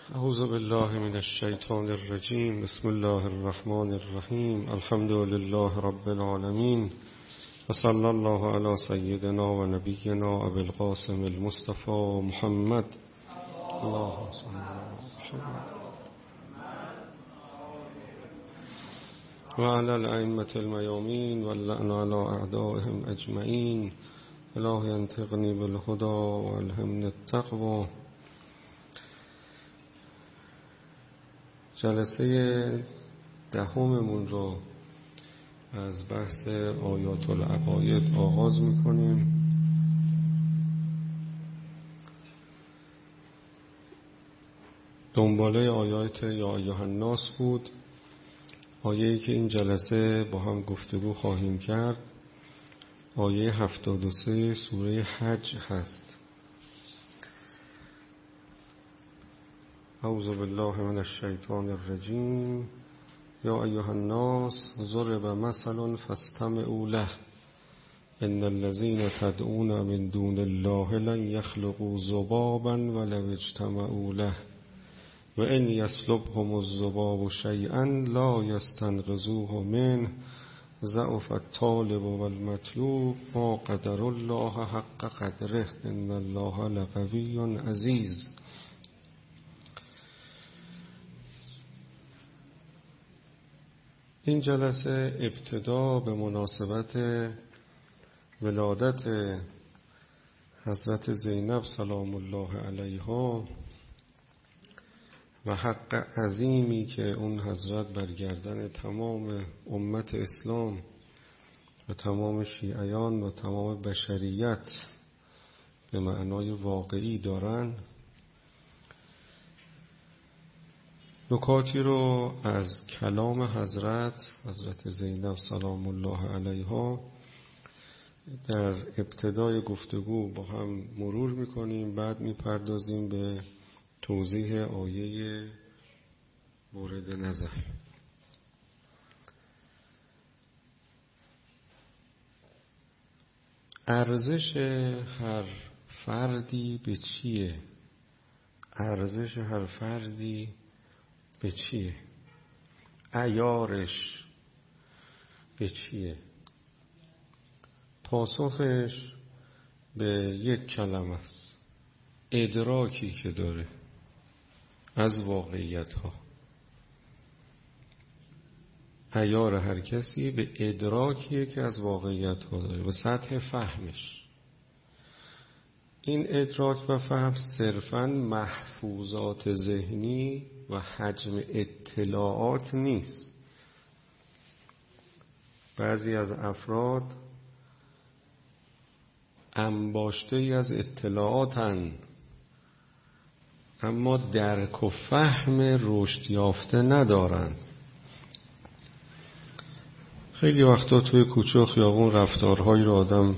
اعوذ بالله من الشیطان الرجیم. بسم الله الرحمن الرحیم. الحمد لله رب العالمین و صلی الله علی سیدنا و نبینا ابی القاسم المصطفى محمد. اللهم صل علی محمد و علی الائمة المیامین و اللعن علی اعدائهم اجمعین. الهی انطقنی بالهدى و الهمنی التقوى. جلسه دهممون رو از بحث آیات العقاید آغاز میکنیم. دنباله آیات یا ایها الناس بود، آیه‌ای که این جلسه با هم گفتگو خواهیم کرد. آیه 73 سوره حج هست. اعوذ بالله من الشیطان الرجیم. یا ایها الناس ضرب مثل فاستمعوا له ان الذين تدعون من دون الله لن يخلقوا ذبابا ولو اجتمعوا له وان يسلبهم الذباب شيئا لا يستنقذوه منه ضعف الطالب والمطلوب ما قدر الله حق قدره ان الله لقوی عزیز. این جلسه ابتدا به مناسبت ولادت حضرت زینب سلام الله علیها و حق عظیمی که اون حضرت برگردن تمام امت اسلام و تمام شیعیان و تمام بشریت به معنای واقعی دارن، نکاتی رو از کلام حضرت زینب سلام الله علیها در ابتدای گفتگو با هم مرور میکنیم. بعد میپردازیم به توضیح آیه مورد نظر. ارزش هر فردی به چیه؟ ارزش هر فردی به چیه؟ عیارش به چیه؟ پاسخش به یک کلمه است: ادراکی که داره از واقعیت ها. عیار هر کسی به ادراکیه که از واقعیت ها داره، به سطح فهمش. این ادراک و فهم صرفاً محفوظات ذهنی و حجم اطلاعات نیست. بعضی از افراد انباشته ای از اطلاعاتن اما درک و فهم رشد یافته ندارن. خیلی وقتا توی کوچه و خیابون رفتارهایی رو آدم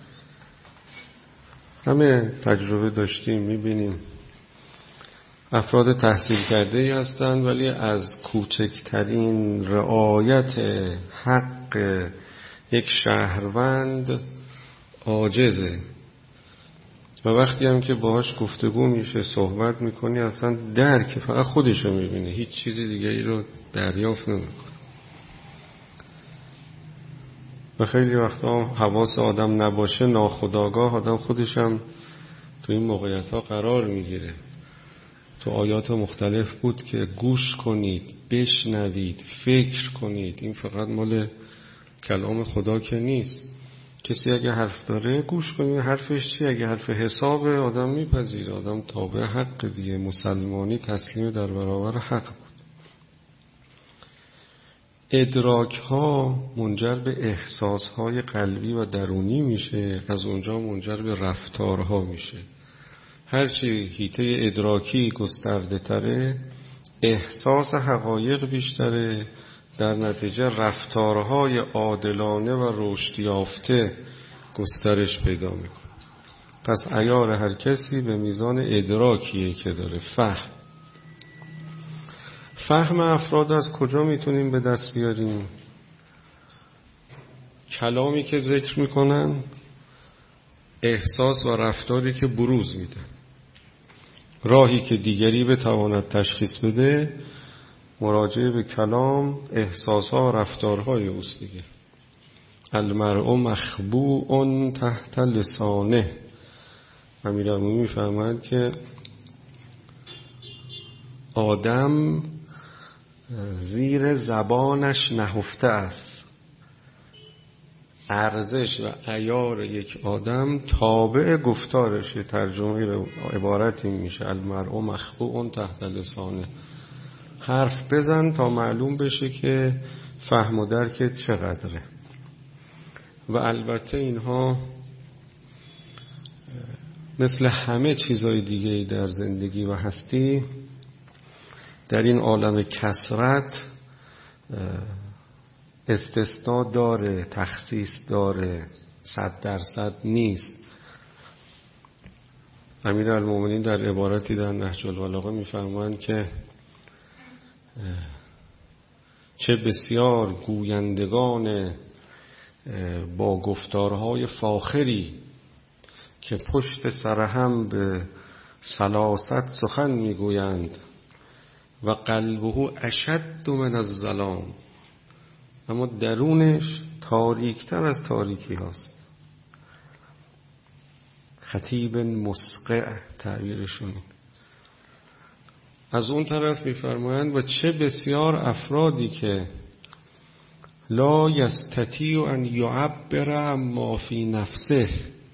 همه تجربه داشتیم، میبینیم. افراد تحصیل کرده ای هستند ولی از کوچکترین رعایت حق یک شهروند عاجزه و وقتی هم که باهاش گفتگو میشه، صحبت میکنی، اصلا درک فقط خودشو میبینه، هیچ چیزی دیگه ای رو دریافت نمیکنه. و خیلی وقتا حواس آدم نباشه، ناخودآگاه آدم خودشم تو این موقعیت ها قرار میگیره. تو آیات مختلف بود که گوش کنید، بشنوید، فکر کنید. این فقط مال کلام خدا که نیست. کسی اگه حرف داره گوش کنید. حرفش چی؟ اگه حرف حساب آدم میپذیره. آدم تابع حق دیگه. مسلمانی تسلیم در برابر حق بود. ادراک ها منجر به احساس های قلبی و درونی میشه، از اونجا منجر به رفتارها میشه. هرچی حیطه ادراکی گسترده تره، احساس حقایق بیشتره، در نتیجه رفتارهای عادلانه و رشد یافته گسترش پیدا میکنه. پس عیار هر کسی به میزان ادراکیه که داره. فهم افراد از کجا میتونیم به دست بیاریم؟ کلامی که ذکر میکنن، احساس و رفتاری که بروز میدن. راهی که دیگری بتواند تشخیص بده مراجعه به کلام، احساسها و رفتارهای اوست دیگه. المرء مخبوء تحت لسانه. امیرالمومنین می‌فرمایند که آدم زیر زبانش نهفته است. ارزش و عیار یک آدم تابع گفتارشه. ترجمه عبارت این میشه المرء مخبوء تحت لسانه. حرف بزن تا معلوم بشه که فهم و درک چقدره. و البته اینها مثل همه چیزهای دیگه در زندگی و هستی در این عالم کثرت استثناء داره، تخصیص داره، 100% نیست. امیرالمومنین در عبارتی در نهج البلاغه می‌فرمایند که چه بسیار گویندگان با گفتارهای فاخری که پشت سر هم به سلاست سخن میگویند و قلبه اشد من الظلام، اما درونش تاریکتر از تاریکی هاست. خطیب مسقع تعبیرشون. از اون طرف میفرمایند و چه بسیار افرادی که لا یستطیع ان یعبر ما فی نفسه،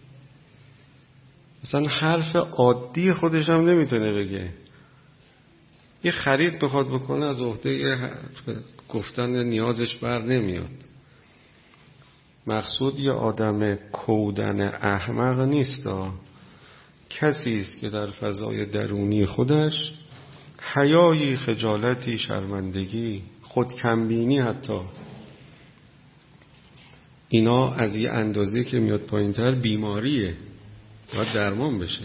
مثلا حرف عادی خودش هم نمیتونه بگه. یه خرید بخواد بکنه از عهده گفتن نیازش بر نمیاد. مقصود یه آدم کودن احمق نیست، کسی است که در فضای درونی خودش حیایی، خجالتی، شرمندگی، خودکمبینی، حتی اینا از یه اندازه که میاد پایین‌تر بیماریه، باید درمان بشه.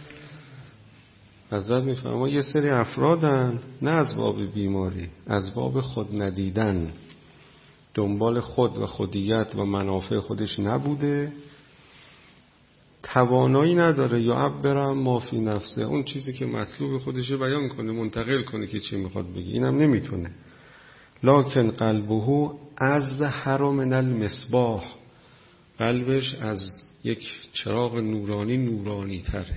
حضرت میفرماید یه سری افرادن نه از باب بیماری، از باب خود ندیدن، دنبال خود و خودیت و منافع خودش نبوده، توانایی نداره یا عبرم ما فی نفسه، اون چیزی که مطلوب خودشه بیان کنه، منتقل کنه که چی میخواد بگه، اینم نمیتونه. لکن قلبه ازهر من المصباح، قلبش از یک چراغ نورانی تره.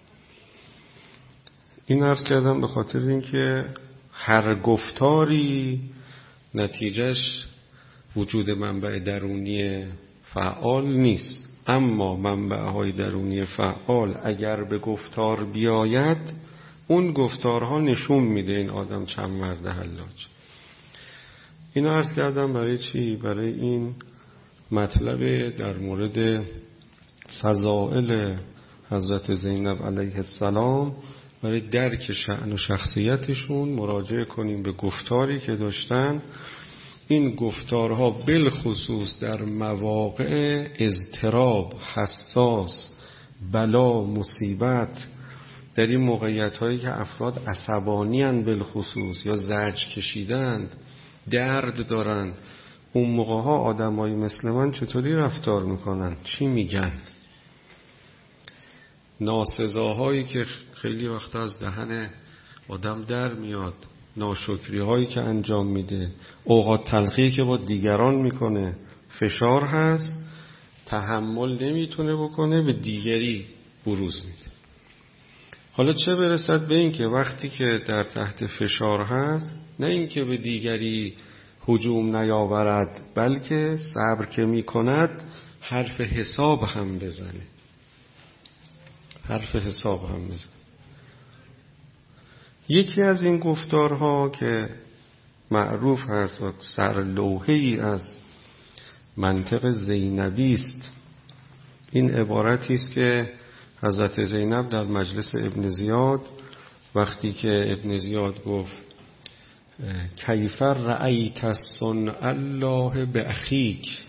این عرض کردم به خاطر اینکه هر گفتاری نتیجهش وجود منبع درونی فعال نیست، اما منبعهای درونی فعال اگر به گفتار بیاید، اون گفتارها نشون میده این آدم چند مرد حلاج. اینو عرض کردم برای چی؟ برای این مطلب در مورد فضائل حضرت زینب علیه السلام، برای درک شأن و شخصیتشون مراجعه کنیم به گفتاری که داشتن. این گفتارها بالخصوص در مواقع اضطراب، حساس، بلا، مصیبت، در این موقعیت هایی که افراد عصبانی اند بالخصوص یا زجر کشیدند، درد دارند، اون موقع ها آدم های مثل من چطوری رفتار میکنن؟ چی میگن؟ ناسزاهایی که خیلی وقت از دهن آدم در میاد، ناشکری هایی که انجام میده، اوقات تلخی که با دیگران میکنه، فشار هست، تحمل نمیتونه بکنه، به دیگری بروز میده. حالا چه برسد به این که وقتی که در تحت فشار هست، نه این که به دیگری هجوم نیاورد، بلکه صبر که میکند حرف حساب هم بزنه. یکی از این گفتارها که معروف هست و سرلوحه‌ای از منطق زینبی است، این عبارتی است که حضرت زینب در مجلس ابن زیاد، وقتی که ابن زیاد گفت کیف رأیت صنع الله باخیک،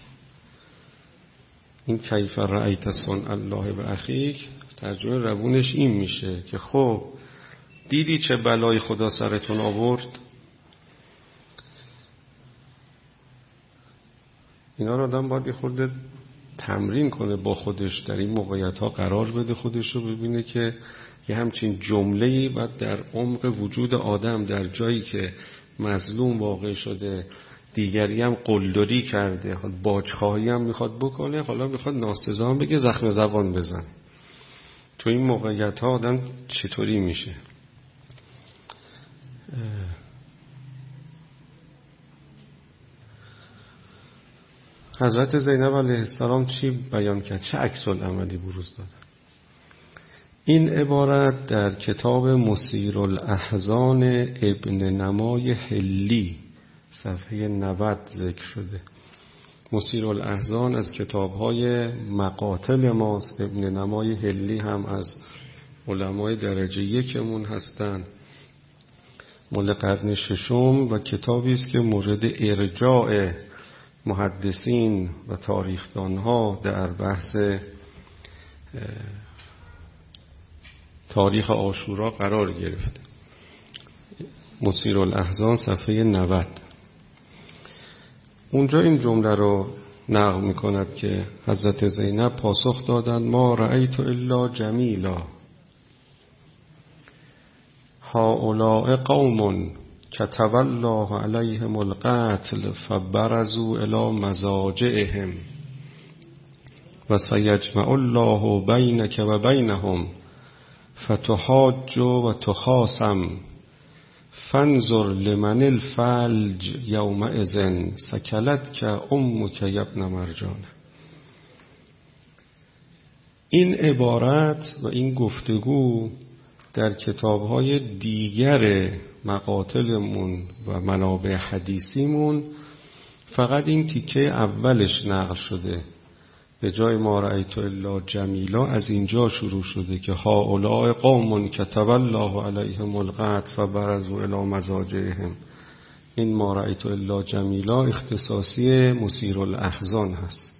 این کیف رأیت صنع الله باخیک ترجمه روونش این میشه که خب دیدی چه بلای خدا سرتون آورد؟ اینا رو آدم باید یه خورده تمرین کنه با خودش، در این موقعیت ها قرار بده خودش رو، ببینه که یه همچین جمله‌ای باید در عمق وجود آدم، در جایی که مظلوم واقع شده، دیگری هم قلدری کرده، باجخواهی هم میخواد بکنه، حالا میخواد ناسزا هم بگه، زخم زبان بزن. تو این موقعیت ها آدم چطوری میشه؟ حضرت زینب علیه السلام چی بیان کرد؟ چه عکس العملی بروز داد؟ این عبارت در کتاب مسیر الاحزان ابن نمای حلی صفحه 90 ذکر شده. مسیر الاحزان از کتاب‌های مقاتل ماست. ابن نمای حلی هم از علمای درجه یکمون هستند، مال قرن ششم، و کتابی است که مورد ارجاع محدثین و تاریخدانها در بحث تاریخ عاشورا قرار گرفته. مسیر الاحزان صفحه 90. اونجا این جمله رو نقل می‌کند که حضرت زینب پاسخ دادند: ما رأیت الا جمیلا، هؤلاء قوم کتب الله علیهم القتل فبرزوا الی مضاجعهم و سیجمع الله بینک و بینهم فتحاج و تخاصم فانظر لمن الفلج یومئذ سکلتک امک یبن مرجان. این عبارت و این گفتگو در کتاب‌های دیگر مقاتلمون و منابع حدیثیمون فقط این تیکه اولش نقل شده. به جای ما رأیت الا جمیلا از اینجا شروع شده که هؤلاء قوم کتب الله علیهم القتل فبرزوا الی مضاجعهم. این ما رأیت الا جمیلا اختصاصی مسیر الاحزان هست.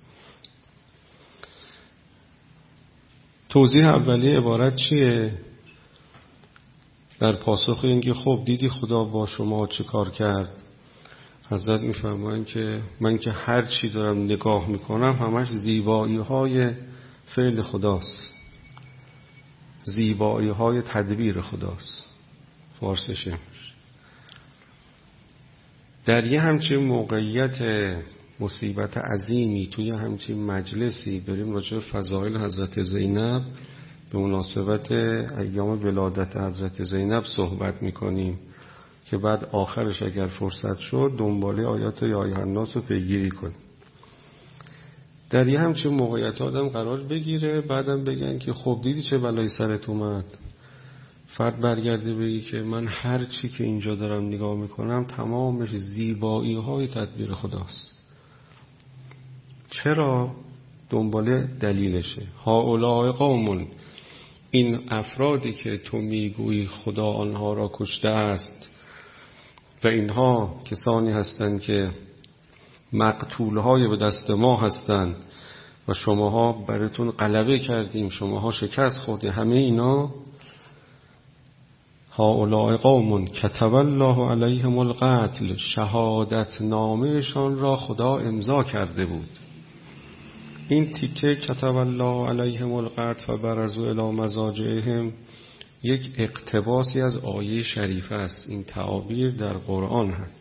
توضیح اولیه عبارت چیه؟ در پاسخ اینکه خب دیدی خدا با شما چه کار کرد، حضرت میفرمایند که من که هر چی دارم نگاه میکنم همش زیبایی های فعل خداست، زیبایی های تدبیر خداست. فارسشه. در یه همچین موقعیت مصیبت عظیمی توی همچین مجلسی داریم راجع به فضائل حضرت زینب به مناسبت ایام ولادت حضرت زینب صحبت میکنیم که بعد آخرش اگر فرصت شد دنباله آیات یا ایها الناس رو پیگیری کنیم. در یه همچین موقعیت آدم قرار بگیره، بعدم بگن که خب دیدی چه بلایی سرت اومد. فرد برگرده بگی که من هر چی که اینجا دارم نگاه میکنم تمامش زیبایی های تدبیر خداست. چرا؟ دنباله دلیلشه. هؤلاء قوم، این افرادی که تو میگویی خدا آنها را کشته است و اینها کسانی هستند که مقتولهای به دست ما هستند و شماها براتون غلبه کردیم، شماها شکست خوردید، همه اینا هؤلاء قوم کتب الله علیهم القتل، شهادت نامهشان را خدا امضا کرده بود. این تیکه کتب الله علیهم القتل فبرزوا الی مضاجعهم یک اقتباسی از آیه شریفه است. این تعابیر در قرآن هست.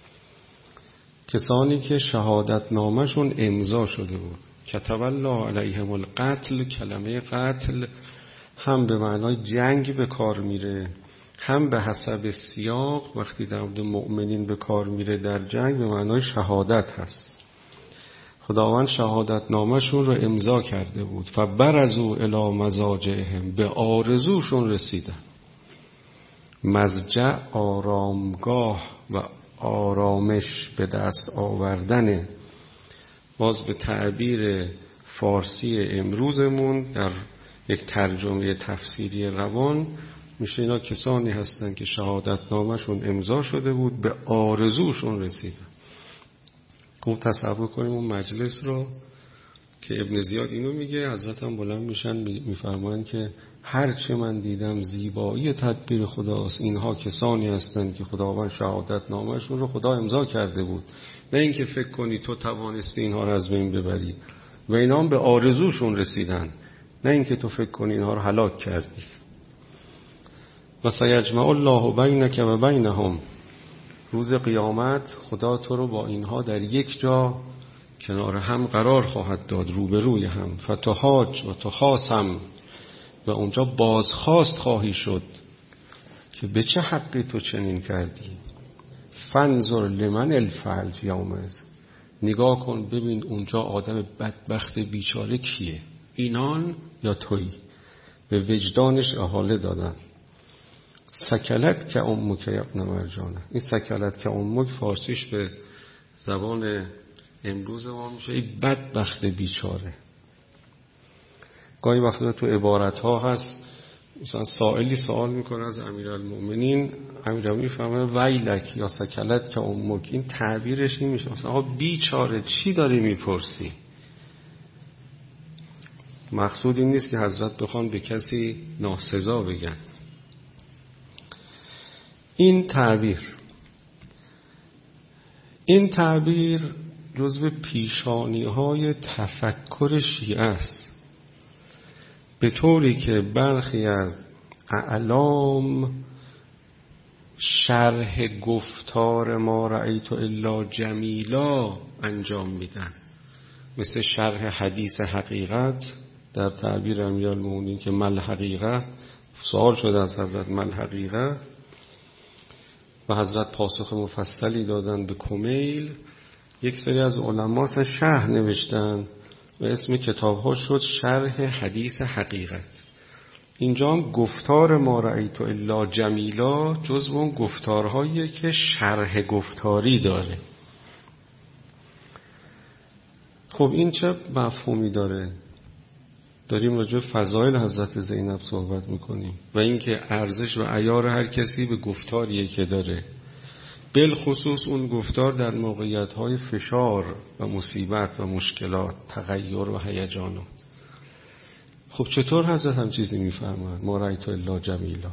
کسانی که شهادت نامهشون امضا شده بود. کتب الله علیهم القتل، کلمه قتل هم به معنای جنگ به کار میره، هم به حسب سیاق وقتی در مورد مؤمنین به کار میره در جنگ به معنای شهادت هست. خداوند شهادت نامهشون رو امضا کرده بود. فبرزوا الی مضاجعهم، به آرزوشون رسیدن. مضجع آرامگاه و آرامش به دست آوردن. باز به تعبیر فارسی امروزمون در یک ترجمه تفسیری روان میشه اینا کسانی هستن که شهادت نامهشون امضا شده بود، به آرزوشون رسیدن. خوب تصور کنیم اون مجلس رو که ابن زیاد اینو میگه، حضرت هم بلند میشن میفرمایند که هرچه من دیدم زیبایی تدبیر خداست. اینها کسانی هستند که خداوند شهادت نامهشون رو خدا امضا کرده بود، نه اینکه فکر کنی تو توانستی اینها رو از بین ببری. و اینا هم به آرزوشون رسیدن، نه اینکه تو فکر کنی اینها رو هلاک کردی. و سیجمع الله بینک و بینهم، روز قیامت خدا تو رو با اینها در یک جا کنار هم قرار خواهد داد، روبروی هم. فتحاج و تخاصم، و اونجا بازخواست خواهی شد که به چه حقی تو چنین کردی. فانظر لمن الفعل یومئذ، نگاه کن ببین اونجا آدم بدبخت بیچاره کیه، اینان یا تویی. به وجدانش احاله دادن. سکلت که امک ابن مرجانه، این سکلت که امک فارسیش به زبان امروز ما میشه ای بدبخت بیچاره. گاهی وقتا تو عبارت ها هست، مثلا سائلی سوال میکنه از امیرالمؤمنین، امیرالمؤمنین فرمایند ویلک یا سکلت که امک، این تعبیرش این میشه مثلا آقا بیچاره چی داری میپرسی. مقصود این نیست که حضرت بخوان به کسی ناسزا بگن. این تعبیر جزو پیشانی های تفکر شیعه است، به طوری که برخی از اعلام شرح گفتار ما رأیت الا جمیلا انجام میدن، مثل شرح حدیث حقیقت در تعبیر امیرالمؤمنین که مل حقیقت، سوال شده از حضرت مل حقیقت و حضرت پاسخ مفصلی دادن به کمیل. یک سری از علما شرح نوشتن و اسم کتاب‌ها شد شرح حدیث حقیقت. اینجا هم گفتار ما رأیت الا جمیلا جزو اون گفتارهاییه که شرح گفتاری داره. خب این چه مفهومی داره؟ داریم راجع به فضایل حضرت زینب صحبت میکنیم و اینکه ارزش و عیار هر کسی به گفتاریه که داره، بالخصوص اون گفتار در موقعیت‌های فشار و مصیبت و مشکلات، تغییر و هیجانات. خب چطور حضرت هم چیزی میفرمایند ما رأیت الا جمیلا؟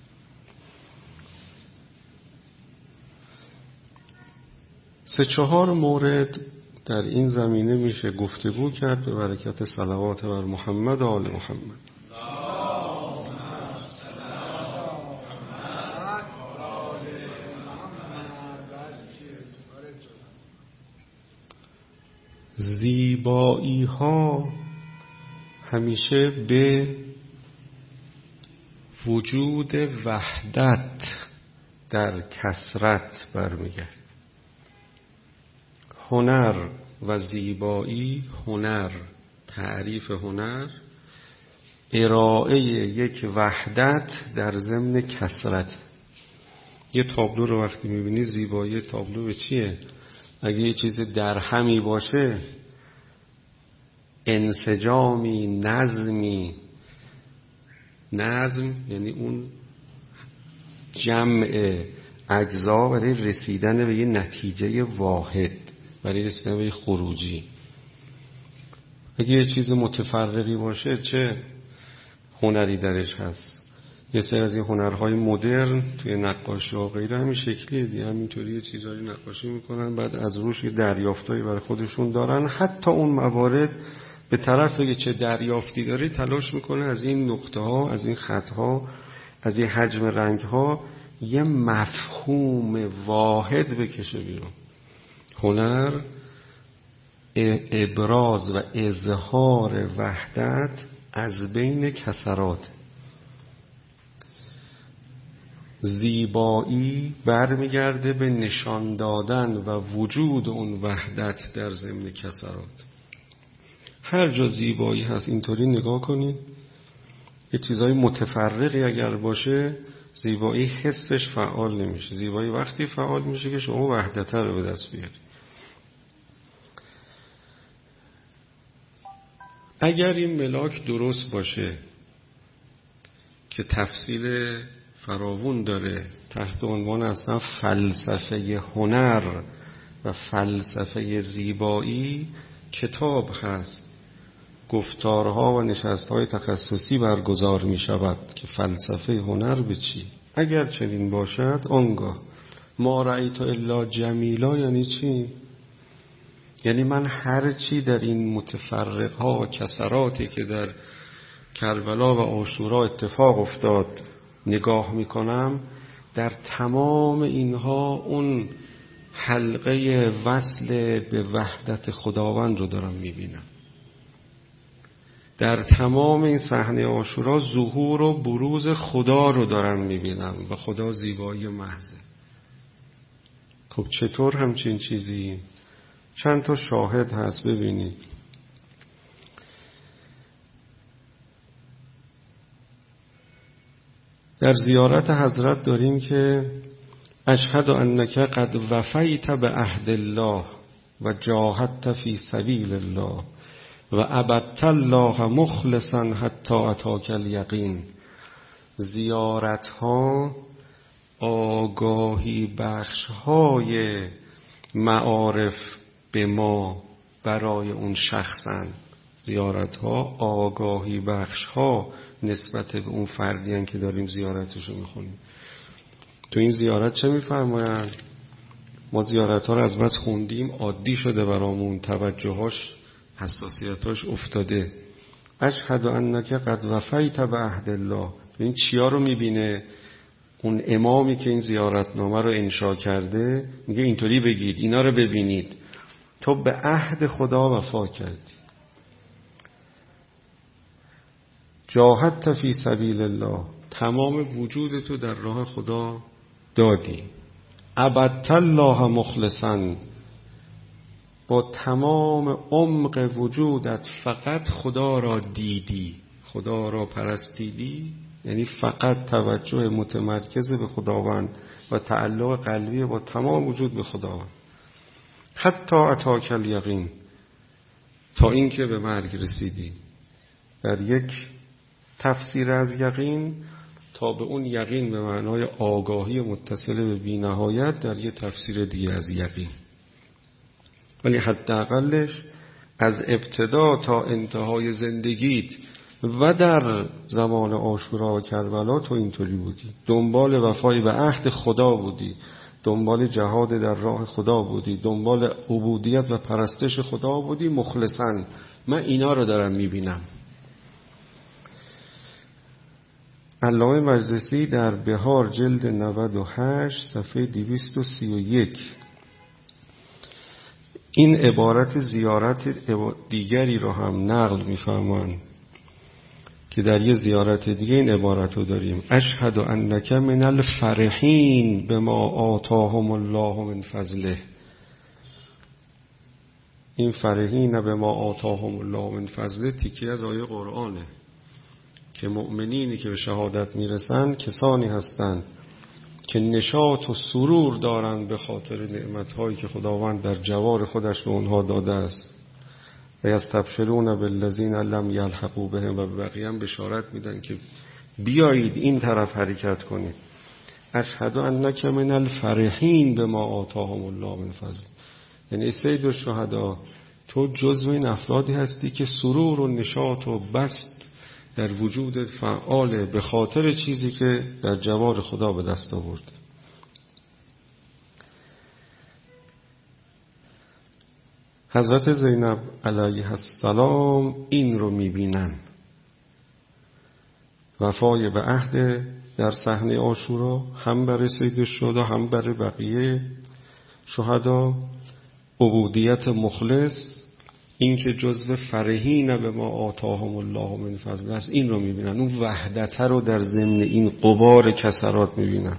سه چهار مورد در این زمینه میشه گفتگو کرد به برکت صلوات بر محمد و آل محمد. زیبایی ها همیشه به وجود وحدت در کثرت برمیگرد. هنر و زیبایی، هنر، تعریف هنر ارائه یک وحدت در ضمن کثرت. یه تابلو رو وقتی میبینی زیبایی تابلو به چیه؟ اگه یه چیز درهمی باشه، انسجامی، نظمی، نظم یعنی اون جمع اجزا برای رسیدن به یه نتیجه واحد، برای رسیدن به یه خروجی. اگه یه چیز متفرقی باشه چه هنری درش هست؟ یه سری از این هنرهای مدرن توی نقاشی و غیره همین شکلیه دیگه، همینطوری یه چیزایی نقاشی میکنن، بعد از روش یه دریافتایی برای خودشون دارن. حتی اون موارد به طرف که چه دریافتی داره تلاش میکنه از این نقطه ها، از این خط ها، از این حجم رنگ ها یه مفهوم واحد بکشه بیرون. هنر ابراز و اظهار وحدت از بین کسرات. زیبایی برمیگرده به نشان دادن و وجود اون وحدت در ضمن کسرات. هر جا زیبایی هست اینطوری نگاه کنید، یه چیزای متفرقی اگر باشه زیبایی حسش فعال نمیشه. زیبایی وقتی فعال میشه که شما وحدت رو به دست بیارید. اگر این ملاک درست باشه که تفصیل فراوون داره تحت عنوان اصلا فلسفه هنر و فلسفه زیبایی، کتاب هست، گفتارها و نشستهای تخصصی برگزار می شود که فلسفه هنر به چی. اگر چنین باشد آنگاه ما رأیت الا جمیلا یعنی چی؟ یعنی من هر چی در این متفرقها و کسراتی که در کربلا و عاشورا اتفاق افتاد نگاه میکنم در تمام اینها اون حلقه وصل به وحدت خداوند رو دارم میبینم. در تمام این صحنه عاشورا ظهور و بروز خدا رو دارم میبینم و خدا زیبایی محضه. خب چطور همچین چیزی؟ چند تا شاهد هست ببینید. در زیارت حضرت داریم که اشهد انک قد وفیت به عهد الله و جاهدت فی سبیل الله و عبدت الله مخلصا حتی اتاک الیقین. زیارت ها آگاهی بخش های معارف به ما برای اون شخصن. زیارت ها آگاهی بخش ها نسبت به اون فردی هن که داریم زیارتشو میخونیم. تو این زیارت چه میفرمایند؟ ما زیارت ها رو از بس خوندیم عادی شده برامون، توجهاش حساسیتاش افتاده. اشهد انک قد وفیت به عهد الله. این چیا رو میبینه؟ اون امامی که این زیارتنامه رو انشا کرده میگه اینطوری بگید، اینا رو ببینید، تو به عهد خدا وفا کردی، جاهدت فی سبیل الله، تمام وجود تو در راه خدا دادی، عبدت الله مخلصا، با تمام عمق وجودت فقط خدا را دیدی، خدا را پرستیدی، یعنی فقط توجه متمرکز به خداوند و تعلق قلبی با تمام وجود به خداوند. حتی اتاک الیقین، تا اینکه به مرگ رسیدی. در یک تفسیر از یقین تا به اون یقین به معنای آگاهی متصل به بی‌نهایت، در یک تفسیر دیگه از یقین. ولی حداقلش از ابتدا تا انتهای زندگیت و در زمان عاشورا و کربلا تو اینطوری بودی، دنبال وفای به عهد خدا بودی، دنبال جهاد در راه خدا بودی، دنبال عبودیت و پرستش خدا بودی مخلصاً. من اینا رو دارم میبینم. علامه مجلسی در بهار جلد 98 صفحه 231 این عبارت زیارت دیگری رو هم نقل می‌فرمایند که در یه زیارت دیگه این عبارت رو داریم: اشهد انک من الفرحین بما آتاهم الله من فضله. این فرحین بما آتاهم الله من فضله تیکه از آیه قرآنه که مؤمنینی که به شهادت میرسن کسانی هستند که نشاط و سرور دارند به خاطر نعمت‌هایی که خداوند در جوار خودش به اونها داده است. و یستبشرون بالذین لم یلحقوا بهم، و به بقیه هم بشارت میدن که بیایید این طرف حرکت کنید. اشهد انک من الفرحین بما آتاهم الله من فضل. یعنی سید الشهدا، تو جزو این افرادی هستی که سرور و نشاط و بسط در وجودت فعاله به خاطر چیزی که در جوار خدا به دست آورد. حضرت زینب علیه السلام این رو میبینن، وفای به عهد در صحنه عاشورا، هم برای سید الشهدا هم برای بقیه شهدا، عبودیت مخلص، این که جزو فرحین به ما آتاهم الله من فضل است، این رو میبینن. اون وحدت رو در ضمن این غبار کسرات میبینن.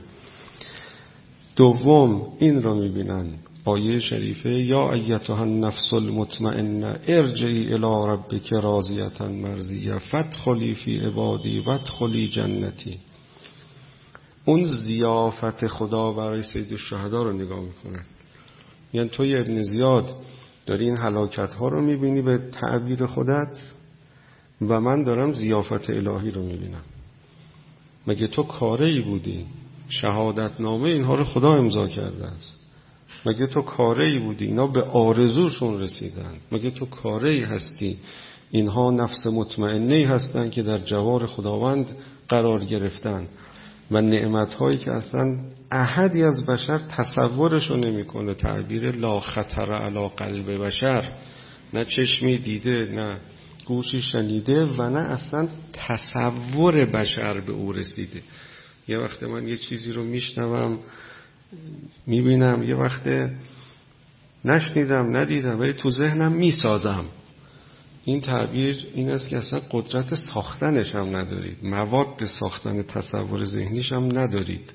دوم این رو میبینن، آیه شریفه: یا ایتها النفس المطمئنه ارجعی الی ربک راضیة مرضیه فادخلی فی عبادی وادخلی جنتی. اون ضیافت خدا برای سید الشهدا رو نگاه میکنن. یعنی توی ابن زیاد داری این هلاکت ها رو میبینی به تعبیر خودت و من دارم ضیافت الهی رو میبینم. مگه تو کاری بودی؟ شهادت نامه اینها رو خدا امضا کرده است. مگه تو کاری بودی؟ اینا به آرزوشون رسیدن. مگه تو کاری هستی؟ اینها نفس مطمئنه‌ای هستن که در جوار خداوند قرار گرفتن و نعمت‌هایی که اصلا احدی از بشر تصورشو نمی‌کنه. تعبیر لا خطر علی قلب بشر، نه چشمی دیده نه گوشی شنیده و نه اصلا تصور بشر به او رسیده. یه وقت من یه چیزی رو میشنوم میبینم، یه وقت نشنیدم ندیدم ولی تو ذهنم میسازم. این تعبیر این است که اصلا قدرت ساختنش هم ندارید، مواد ساختن تصور ذهنیش هم ندارید.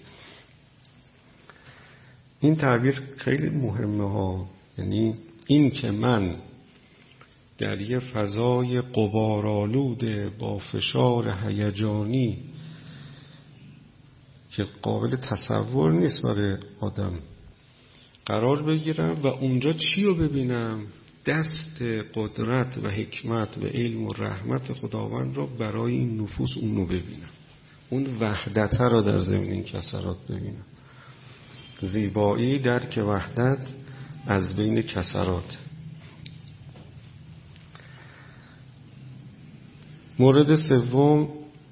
این تعبیر خیلی مهمه ها. یعنی این که من در یه فضای غبارآلود با فشار هیجانی که قابل تصور نیست برای آدم قرار بگیرم و اونجا چی رو ببینم؟ دست قدرت و حکمت و علم و رحمت خداوند رو برای این نفوس اونو ببینم، اون وحدت رو در ضمن این کسرات ببینم. زیبایی درک وحدت از بین کسرات. مورد سوم،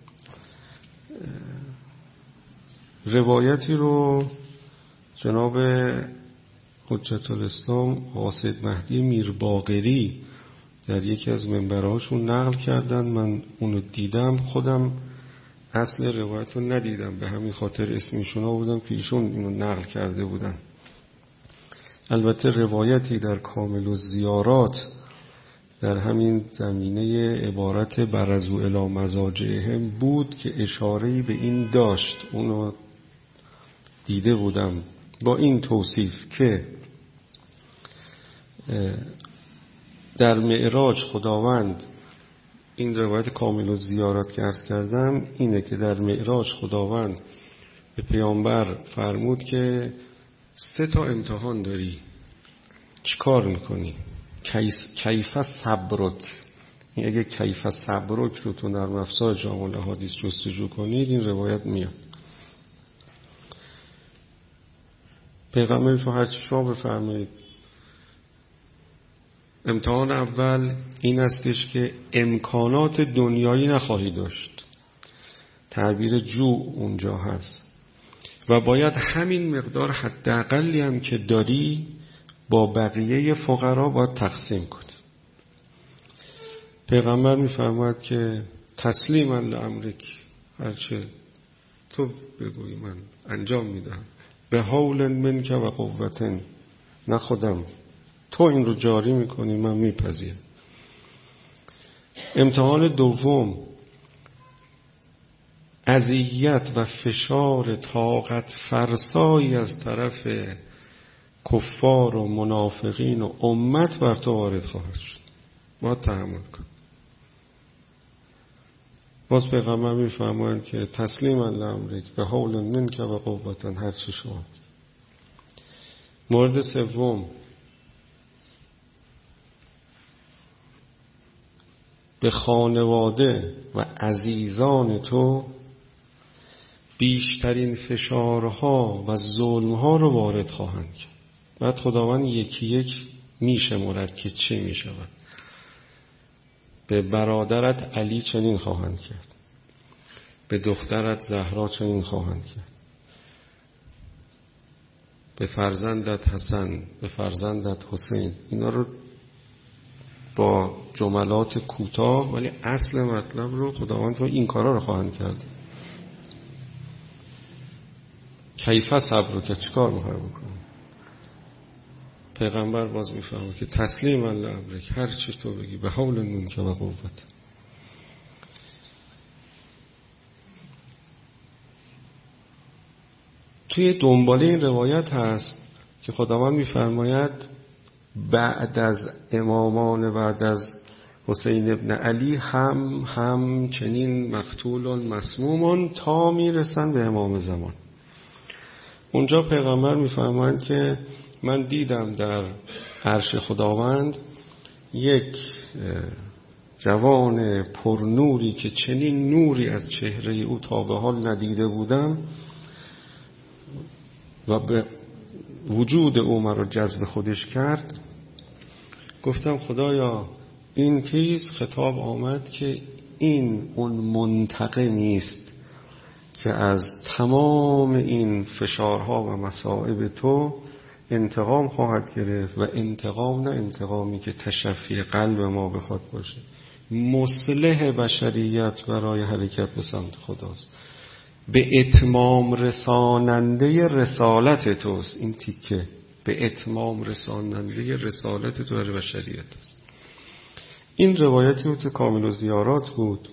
روایتی رو جناب حجت الاسلام آقا سید مهدی میرباقری در یکی از منبرهاشون نقل کردن. من اونو دیدم، خودم اصل روایت رو ندیدم، به همین خاطر اسمشون آوردم که ایشون اینو نقل کرده بودن. البته روایتی در کامل الزیارات در همین زمینه عبارت برزو الی مزاجهم بود که اشاره‌ای به این داشت، اونو دیده بودم با این توصیف که در معراج خداوند، این روایت کامل الزیارات که عرض کردم اینه که در معراج خداوند به پیامبر فرمود که 3 امتحان داری، چیکار میکنی؟ کیف صبرک. این اگه کیف صبرک رو تو نرم افزار جامع الاحادیث جستجو کنید این روایت میاد. پیغمبر تو هر چی شما بفرمایید. امتحان اول این استش که امکانات دنیایی نخواهی داشت، تعبیر جوع اونجا هست و باید همین مقدار حداقلی هم که داری با بقیه فقرا باید تقسیم کنی. پیغمبر میفرماید که تسلیما لامرک، هرچه تو بگویی من انجام میدم، به حول منک و قوتن، نه خودم، تو این رو جاری میکنی من میپذیرم. امتحان دوم، اذیت و فشار طاقت فرسایی از طرف کفار و منافقین و امت بر تو وارد خواهد شد، باید تحمل کن. باز پیغمبر میفرمایند که تسلیما لامرک به حول منک و قوتن، هر چی شما. مورد سوم، به خانواده و عزیزان تو بیشترین فشارها و ظلمها رو وارد خواهند کرد. بعد خداوند یکی یک میشه مرد که چه میشود. به برادرت علی چنین خواهند کرد، به دخترت زهرا چنین خواهند کرد، به فرزندت حسن، به فرزندت حسین. اینا رو با جملات کوتاه ولی اصل مطلب رو خداوند رو این کارا رو خواهند کرد. کیف صبر رو که چیکار میخوای بکنی؟ پیغمبر باز میفهمه که تسلیم لامرک، هر چی تو بگی به حول منک و قوت. توی دنباله این روایت هست که خداوند میفرماید بعد از امامان، بعد از حسین ابن علی هم چنین مقتول مسموم تا میرسن به امام زمان. اونجا پیغمبر میفرمایند که من دیدم در عرش خداوند یک جوان پرنوری که چنین نوری از چهره او تا به حال ندیده بودم و به وجود او مرا جذب خودش کرد. گفتم خدایا این چیز، خطاب آمد که این اون منتقمی است که از تمام این فشارها و مصائب تو انتقام خواهد گرفت و انتقام نه انتقامی که تشفی قلب ما بخواد باشه، مصلح بشریت برای حرکت به سمت خداست. به اتمام رساننده رسالت توست. این تیکه به اتمام رساننده رسالت تو در بشریت است. این روایتی بود که کامل الزیارات بود.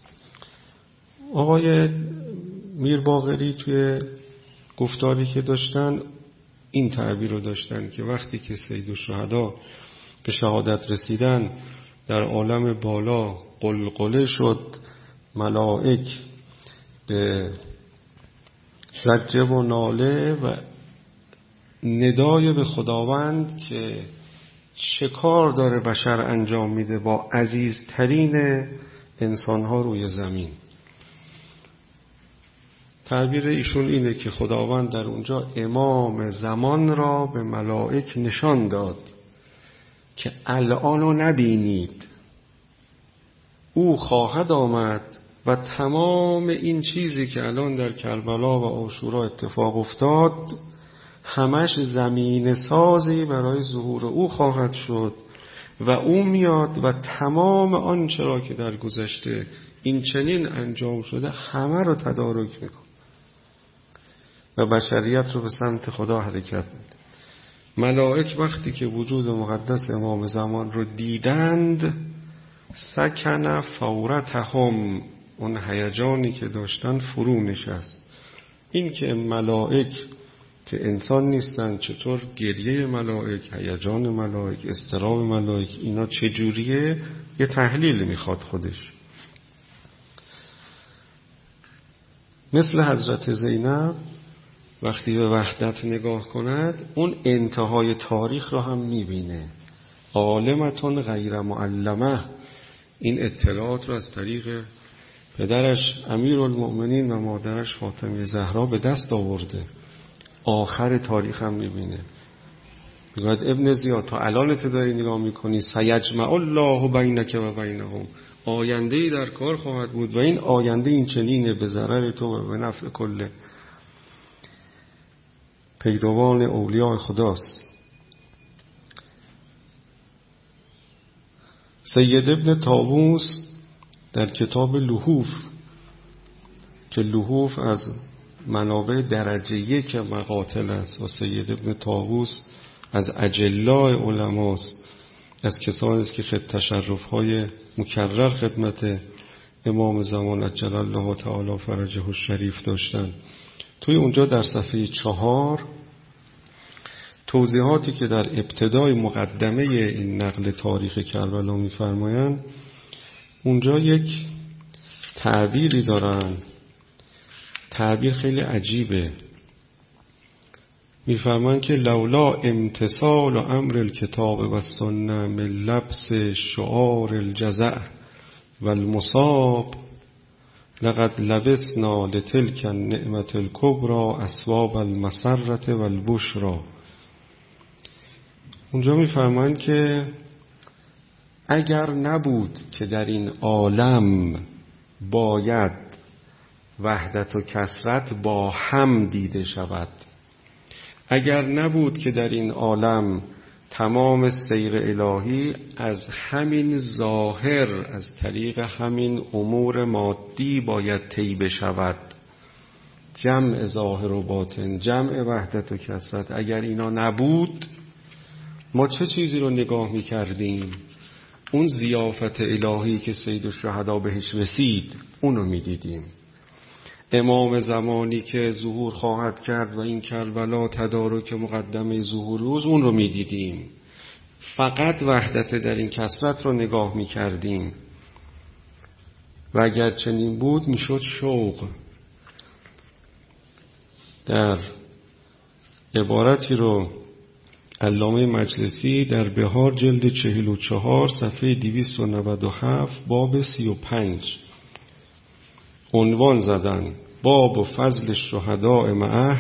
آقای میر باقری توی گفتاری که داشتن این تعبیر رو داشتن که وقتی که سید الشهدا به شهادت رسیدن در عالم بالا قلقله شد، ملائک به زجه و ناله و ندای به خداوند که چه کار داره بشر انجام میده با عزیزترین انسانها روی زمین. تعبیر ایشون اینه که خداوند در اونجا امام زمان را به ملائک نشان داد که الانو نبینید، او خواهد آمد و تمام این چیزی که الان در کربلا و عاشورا اتفاق افتاد همش زمین سازی برای ظهور او خواهد شد و او میاد و تمام آنچه را که در گذشته این چنین انجام شده همه رو تدارک میکن و بشریت رو به سمت خدا حرکت میده. ملائک وقتی که وجود مقدس امام زمان رو دیدند سکن فورتهم، اون هیجانی که داشتن فرو نشست. این که ملائک که انسان نیستن، چطور گریه ملائک، هیجان ملائک، اضطراب ملائک اینا چجوریه، یه تحلیل میخواد خودش. مثل حضرت زینب وقتی به وحدت نگاه کند اون انتهای تاریخ رو هم میبینه. عالمتون غیر معلمه، این اطلاعات رو از طریق پدرش امیرالمؤمنین و مادرش فاطمه زهرا به دست آورده. آخر تاریخ هم میبینه. میگه ابن زیاد تو الان داری نگاه میکنی سیجمع الله بینک و بینهم، آینده‌ای در کار خواهد بود و این آینده این چنینه به ضرر تو و به نفع کل پیروان اولیاء خداست. سید ابن طاووس در کتاب لحوف که لحوف از منابع درجه یک مقاتل است و سید ابن طاووس از اجلاء علماست، از کسانی است که تشرف‌های مکرر خدمت امام زمان عجل الله تعالی فرجه الشریف داشتن. توی اونجا در صفحه 4 توضیحاتی که در ابتدای مقدمه این نقل تاریخ کربلا می‌فرمایند، اونجا یک تعبیری دارن، تعبیر خیلی عجیبه. می‌فرمایند که لولا امتثال امر الکتاب و السنه من لبس شعار الجزع و المصاب لقد لبسنا لتلك النعمة الكبرى اسواب المسرة و البشرى. اونجا می‌فرمایند که اگر نبود که در این عالم باید وحدت و کثرت با هم دیده شود، اگر نبود که در این عالم تمام سیر الهی از همین ظاهر، از طریق همین امور مادی باید طی بشود، جمع ظاهر و باطن، جمع وحدت و کثرت، اگر اینا نبود ما چه چیزی رو نگاه می‌کردیم؟ اون ضیافت الهی که سید الشهدا بهش رسید اون رو می‌دیدیم. امام زمانی که ظهور خواهد کرد و این کربلا تدارک مقدمه ظهور روز اون رو می‌دیدیم. فقط وحدت در این کثرت رو نگاه می‌کردیم و اگر چنین بود میشد شوق. در عبارتی رو علامه مجلسی در بهار جلد 44 صفحه 297 باب 35 عنوان زدن: باب فضل الشهداء معه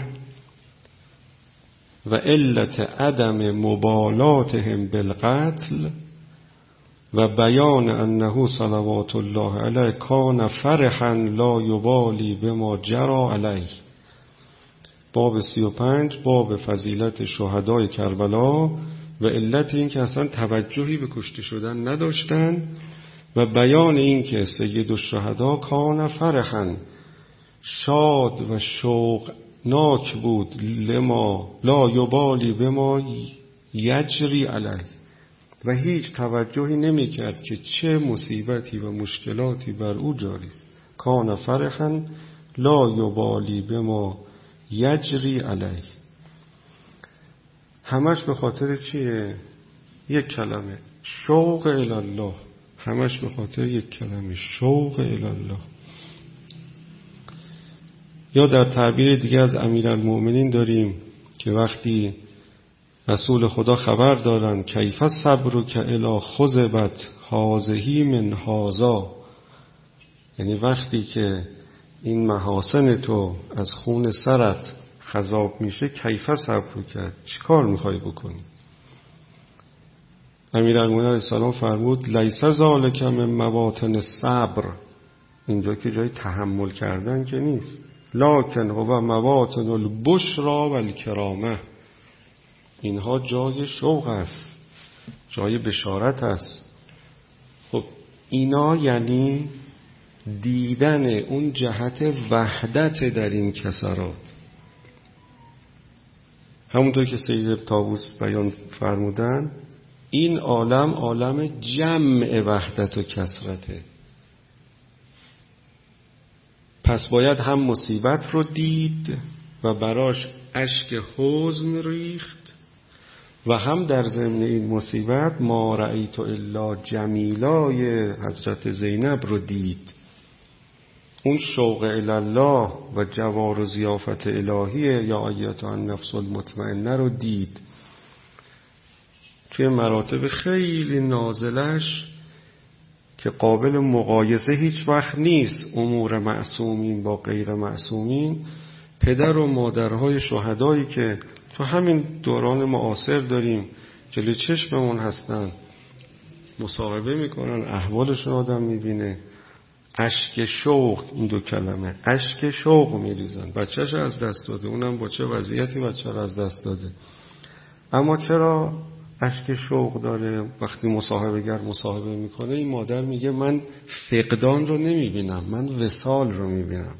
و علت عدم مبالاتهم بالقتل و بیان انه صلوات الله علیه کان فرحا لا یبالی بما جرى علیه. باب 35 باب فضیلت شهدای کربلا و علت این که اصلا توجهی به کشته شدن نداشتن و بیان این که سید الشهدا کان فرحا، شاد و شوقناک بود، لما لا یبالی بما یجری علیه، و هیچ توجهی نمی کرد که چه مصیبتی و مشکلاتی بر او جاری است. کان فرحا لا یبالی بما یجری علیه. همش به خاطر چیه؟ یک کلمه، شوق الی الله. همش به خاطر یک کلمه، شوق الی الله. یا در تعبیر دیگه از امیرالمؤمنین داریم که وقتی رسول خدا خبر دارن کیف صبر که الی خذبت هذه من هذا، یعنی وقتی که این محاسن تو از خون سرت خضاب میشه، کیف صبر کرد، چی کار میخوای بکنی؟ امیرالمؤمنین علیه السلام فرمود لیس ذلک من مواطن الصبر، اینجا که جای تحمل کردن که نیست، لکن هو مواطن البشرى و الکرامه، اینها جای شوق است، جای بشارت است. خب اینا یعنی دیدن اون جهت وحدت در این کسرات. همونطور که سید طاووس بیان فرمودن، این عالم عالم جمع وحدت و کثرته. پس باید هم مصیبت رو دید و براش اشک حزن ریخت و هم در ضمن این مصیبت ما رأیت الا جمیلای حضرت زینب رو دید. اون شوق الی الله و جوار و ضیافت الهی یا ایتها النفس المطمئنه رو دید. توی مراتب خیلی نازلش که قابل مقایسه هیچ وقت نیست امور معصومین با غیر معصومین، پدر و مادرهای شهدایی که تو همین دوران معاصر داریم جلوی چشممون هستن، مصاحبه میکنن، احوالشون آدم میبینه، اشک شوق، این دو کلمه اشک شوق میریزن. بچه‌ش از دست داده، اونم با چه وضعیتی بچه رو از دست داده، اما چرا اشک شوق داره؟ وقتی مصاحبه میکنه این مادر میگه من فقدان رو نمیبینم، من وصال رو میبینم.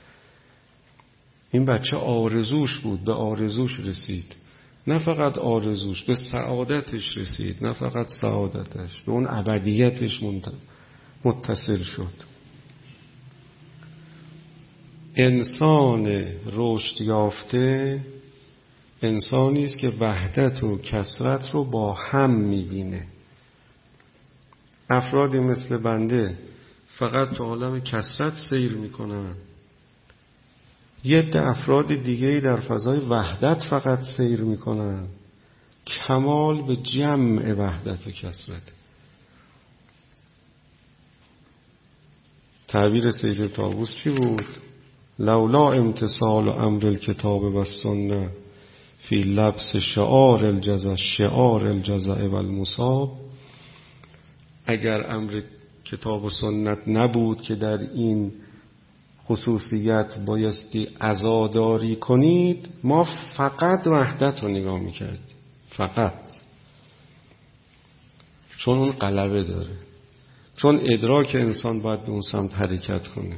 این بچه آرزوش بود، به آرزوش رسید، نه فقط آرزوش، به سعادتش رسید، نه فقط سعادتش، به اون ابدیتش متصل شد. انسان رشد یافته انسانی است که وحدت و کثرت رو با هم میبینه. افرادی مثل بنده فقط تو عالم کثرت سیر میکنن، یه عده افراد دیگه‌ای در فضای وحدت فقط سیر میکنن. کمال به جمع وحدت و کثرت. تعبیر سید طاووس چی بود؟ لولا امتثال امر الکتاب و السنه فی لبس شعار الجزاء و المصاب، اگر امر کتاب و سنت نبود که در این خصوصیت بایستی عزاداری کنید، ما فقط وحدت رو نگاه میکرد، فقط، چون اون غلبه داره، چون ادراک انسان باید به اون سمت حرکت کنه.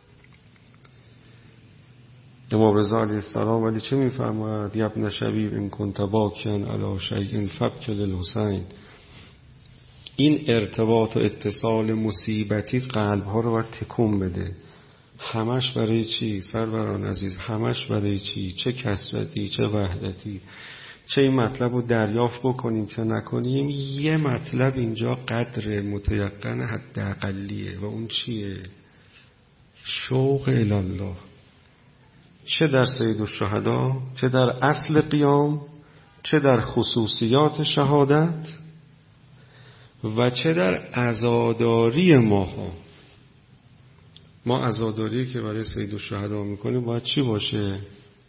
امام رضا علیه السلام ولی چه میفرماید؟ یا ابن شبیب ان کنت باکیان علی شیء فابکی للحسین. این ارتباط و اتصال مصیبتی قلب‌ها رو باید تکون بده. همش برای چی سروران عزیز؟ همش برای چی؟ چه کثرتی، چه وحدتی، چه این مطلب رو دریافت بکنیم چه نکنیم، یه مطلب اینجا قدر متیقن حداقلیه و اون چیه؟ شوق الی الله. چه در سید الشهدا، چه در اصل قیام، چه در خصوصیات شهادت و چه در عزاداری ماها. ما عزاداری که برای سید الشهدا میکنیم باید چی باشه؟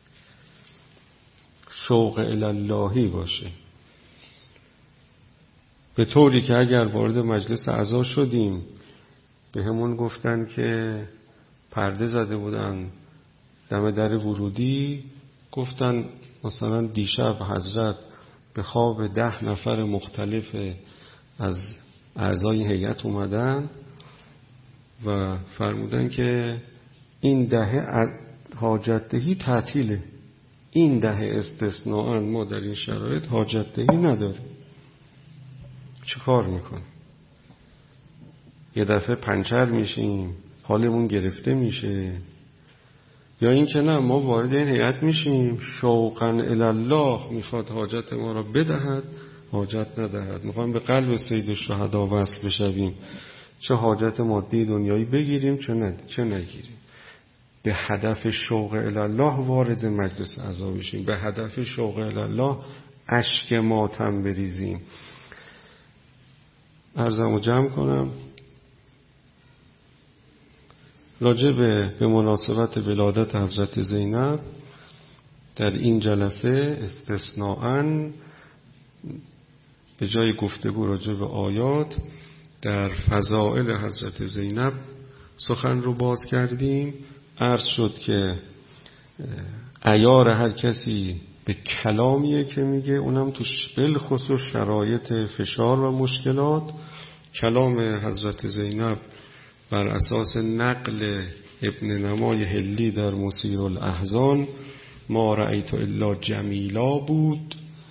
شوق الی اللهی باشه، به طوری که اگر وارد مجلس عزا شدیم به همون گفتن که پرده زده بودن دم در ورودی، گفتن مثلا دیشب حضرت به خواب 10 نفر مختلف از اعضای هیئت اومدن و فرمودن که این دهه حاجت دهی تعطیله. این دهه استثناءً ما در این شرایط حاجت دهی نداریم. چه کار میکنیم؟ یه دفعه پنچر میشیم، حالمون گرفته میشه، یا این که نه ما وارد این هیئت میشیم شوقاً الله میخواد حاجت ما را بدهد حاجت ندهد، میخوایم به قلب سید الشهدا وصل بشویم، چه حاجت مادی دنیایی بگیریم چه نگیریم، به هدف شوق الله وارد مجلس عزا بشیم، به هدف شوق الله اشک ماتم بریزیم. عرضمو جمع کنم، راجع به مناسبت ولادت حضرت زینب در این جلسه استثناءً به جای گفتگو راجع به آیات در فضائل حضرت زینب سخن رو باز کردیم. عرض شد که عیار هر کسی به کلامیه که میگه، اونم تو بالخصوص شرایط فشار و مشکلات. کلام حضرت زینب بر اساس نقل ابن نمای حلی در مسیر الاحزان ما رأیت الا جمیلا بود.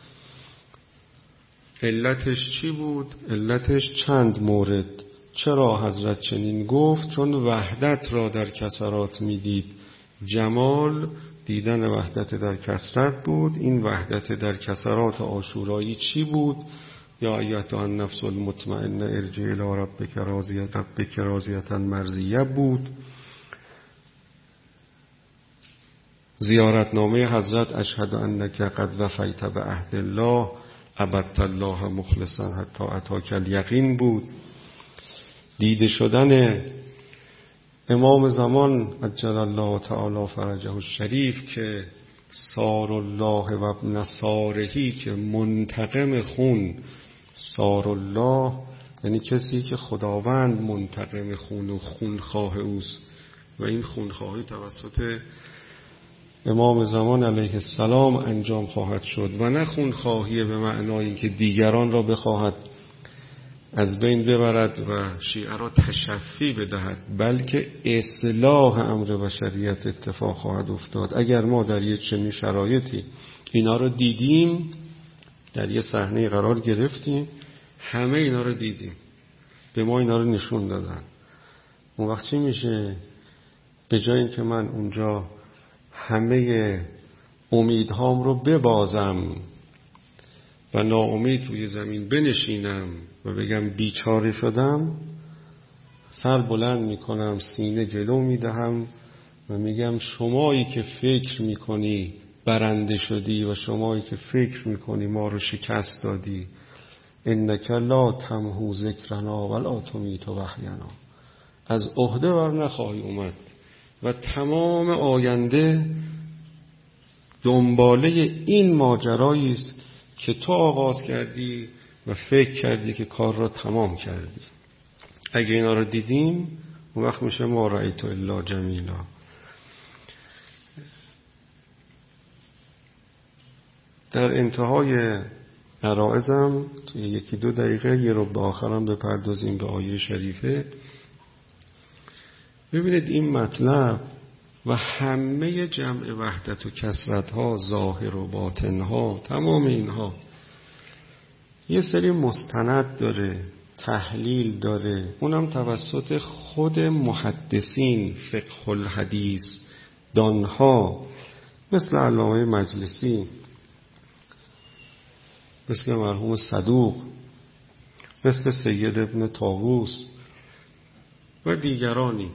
علتش چی بود؟ علتش چند مورد. چرا حضرت چنین گفت؟ چون وحدت را در کثرات میدید. جمال دیدن وحدت در کثرت بود. این وحدت در کثرات عاشورایی چی بود؟ یا ایتها النفس المطمئنه ارجعی الی ربک راضیة مرضیه بود. زیارتنامه حضرت اشهد انک قد وفیت بعهد الله عبدت الله مخلصا حتی اتاک الیقین بود. دیده شدن امام زمان عجل الله تعالی فرجه الشریف که سار الله و ابن سارهی، که منتقم خون، سار الله یعنی کسی که خداوند منتقم خون و خونخواه اوست و این خونخواهی توسط امام زمان علیه السلام انجام خواهد شد و نه خونخواهی به معنای اینکه دیگران را بخواهد از بین ببرد و شیعه را تشفی بدهد، بلکه اصلاح امر بشریت اتفاق خواهد افتاد. اگر ما در یک چنین شرایطی اینا رو دیدیم، در یه صحنه قرار گرفتیم، همه اینا رو دیدیم، به ما اینا رو نشون دادن، اون وقت چی میشه؟ به جای اینکه من اونجا همه امیدهام رو ببازم و ناامید توی زمین بنشینم و بگم بیچاره شدم، سر بلند میکنم، سینه جلو میدهم و میگم شمایی که فکر میکنی برنده شدی و شمایی که فکر میکنی ما رو شکست دادی، انک لا تمحو ذکرنا ولا تمیت وحینا، از عهده بر نخواهی اومد و تمام آینده دنباله این ماجرایی است که تو آغاز کردی و فکر کردی که کار را تمام کردی. اگه اینا رو دیدیم اون وقت میشه ما رأیت الا جمیلا. در انتهای عرائزم توی 1-2 دقیقه یه رو به آخرم بپردازیم به آیه شریفه. ببینید این مطلب و همه جمع وحدت و کثرت ها، ظاهر و باطن ها، تمام اینها یه سری مستند داره، تحلیل داره، اونم توسط خود محدثین، فقه الحدیث دانها، مثل علامه مجلسی، مثل مرحوم صدوق، مثل سید ابن طاووس و دیگرانی،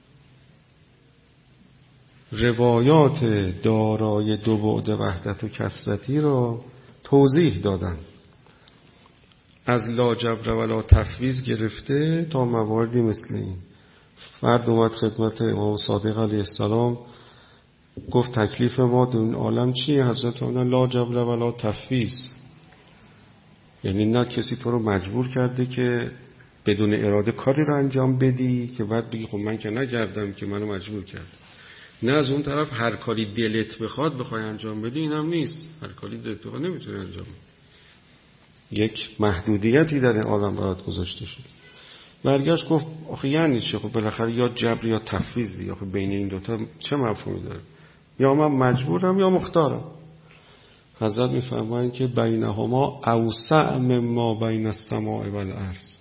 روایات دارای 2 بعد وحدت و کثرتی را توضیح دادن، از لا جبر ولا تفویض گرفته تا مواردی مثل این. فرد اومد خدمت امام صادق علیه السلام گفت تکلیف ما در این عالم چیه؟ حضرت فرمودن لا جبر ولا تفویض، یعنی نه کسی تو رو مجبور کرده که بدون اراده کاری رو انجام بدی که بعد بگی خب من که نکردم که منو مجبور کرد، نه از اون طرف هر کاری دلت بخواد بخوای انجام بدی، این هم نیست. هر کاری دلت بخواد نمیتونی انجام بدی، یک محدودیتی در این عالم برات گذاشته شد. برگشت گفت آخه یعنی چه؟ خب بالاخره یا جبر یا تفویض دیگه. آخه بین این دوتا چه مفهومی داره؟ یا من مجبورم یا مختارم. حضرت میفرمایند که بینهما اوسع مما بین السماء و الارض.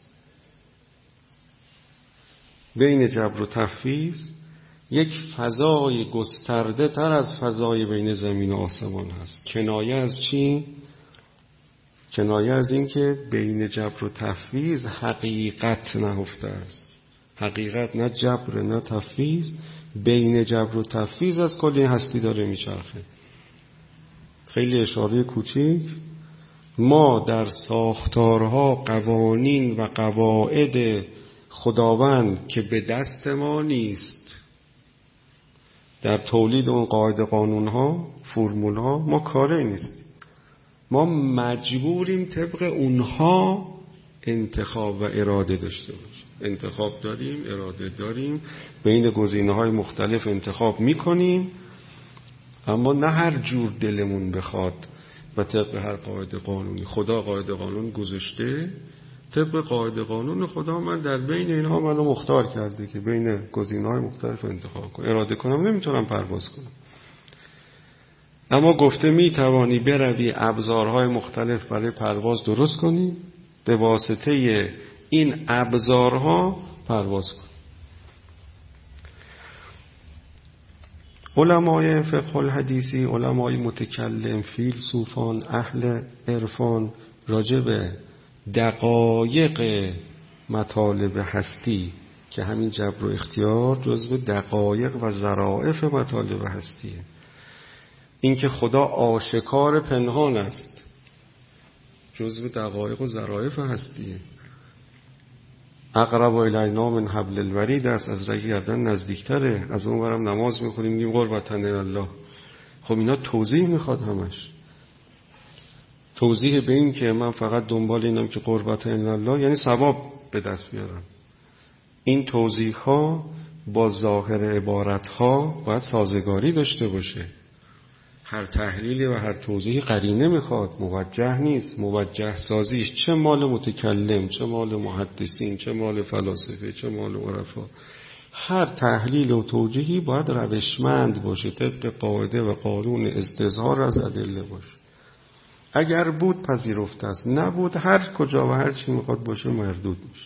بین جبر و تفویض یک فضای گسترده تر از فضای بین زمین و آسمان هست. کنایه از چی؟ کنایه از این که بین جبر و تفویض حقیقت نهفته است. حقیقت نه جبر نه تفویض، بین جبر و تفویض از کل هستی داره میچرخه. خیلی اشاره کوچیک، ما در ساختارها قوانین و قواعد خداوند که به دست ما نیست، در تولید اون قاعده قانونها فرمولها ما کاری نیست. ما مجبوریم طبق اونها انتخاب و اراده داشته باشیم. انتخاب داریم، اراده داریم، بین گزینه‌های مختلف انتخاب میکنیم، اما نه هر جور دلمون بخواد و طبق هر قاعده قانونی. خدا قاعده قانون گذاشته، طبق قاعده قانون خدا من در بین اینها منو مختار کرده که بین گزینه‌های مختلف انتخاب کنم. اراده کنم نمیتونم پرواز کنم، اما گفته میتوانی بروی ابزارهای مختلف برای پرواز درست کنی، به واسطه این ابزارها پرواز کن. علمای فقه الحدیثی، علمای متکلم، فیلسوفان، اهل عرفان، راجع به دقایق مطالب هستی که همین جبر و اختیار جزو دقایق و ظرافت مطالب هستیه، این که خدا آشکار پنهان است جزو دقایق و ظرافت هستیه. اقرب الینا من حبل الورید است، از رگ گردن نزدیکتره. از اون ورم نماز میخونیم میگیم قربتن الله. خب اینا توضیح میخواد، همش توضیح به این که من فقط دنبال اینم که قربتن الله یعنی ثواب به دست بیارم. این توضیح ها با ظاهر عبارت ها باید سازگاری داشته باشه. هر تحلیلی و هر توضیحی قرینه میخواد، موجه نیست. موجه سازیش چه مال متکلم، چه مال محدثین، چه مال فلاسفه، چه مال عرفا، هر تحلیل و توجیهی باید روشمند باشه، طبق قاعده و قانون استظهار از ادله باشه. اگر بود پذیرفته است، نبود هر کجا و هر چی میخواد باشه مردود میشه.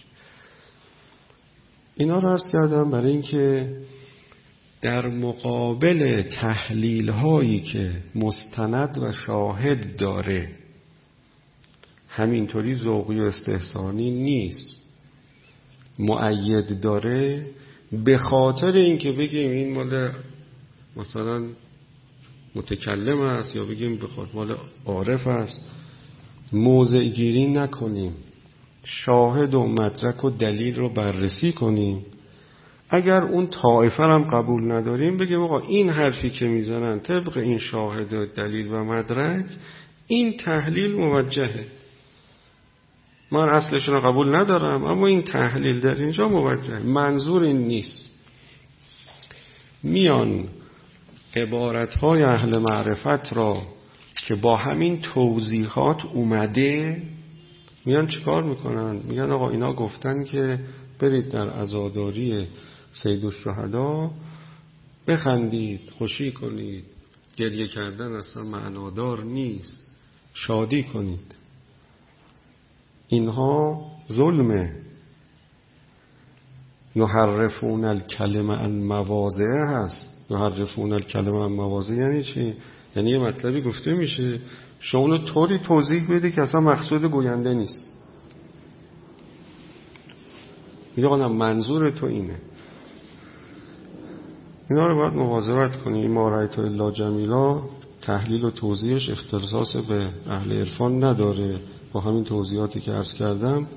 اینا رو عرض کردم برای اینکه در مقابل تحلیل هایی که مستند و شاهد داره همینطوری ذوقی و استحسانی نیست، مؤید داره، به خاطر اینکه بگیم این مال مثلا متکلم است یا بگیم به خاطر مال عارف است، موضع گیری نکنیم، شاهد و مدرک و دلیل رو بررسی کنیم. اگر اون طایفه هم قبول نداریم بگیم آقا این حرفی که میزنن طبق این شاهد و دلیل و مدرک این تحلیل موجهه، من اصلشون رو قبول ندارم اما این تحلیل در اینجا موجهه. منظور این نیست. میان عبارتهای اهل معرفت را که با همین توضیحات اومده میان چیکار میکنن؟ میگن آقا اینا گفتن که برید در عزاداری سید الشهدا بخندید، خوشی کنید، گریه کردن اصلا معنادار نیست، شادی کنید. اینها ظلمه. یحرفون الکلمه عن مواضعه هست. یحرفون الکلمه عن مواضعه یعنی چی؟ یعنی یه مطلبی گفته میشه شما اونو طوری توضیح بده که اصلا مقصود گوینده نیست. میگه آقا منظور تو اینه. اینا رو باید مواظبت کنی. ما رأیت الا جمیلا تحلیل و توضیحش اختصاص به اهل عرفان نداره. با همین توضیحاتی که عرض کردم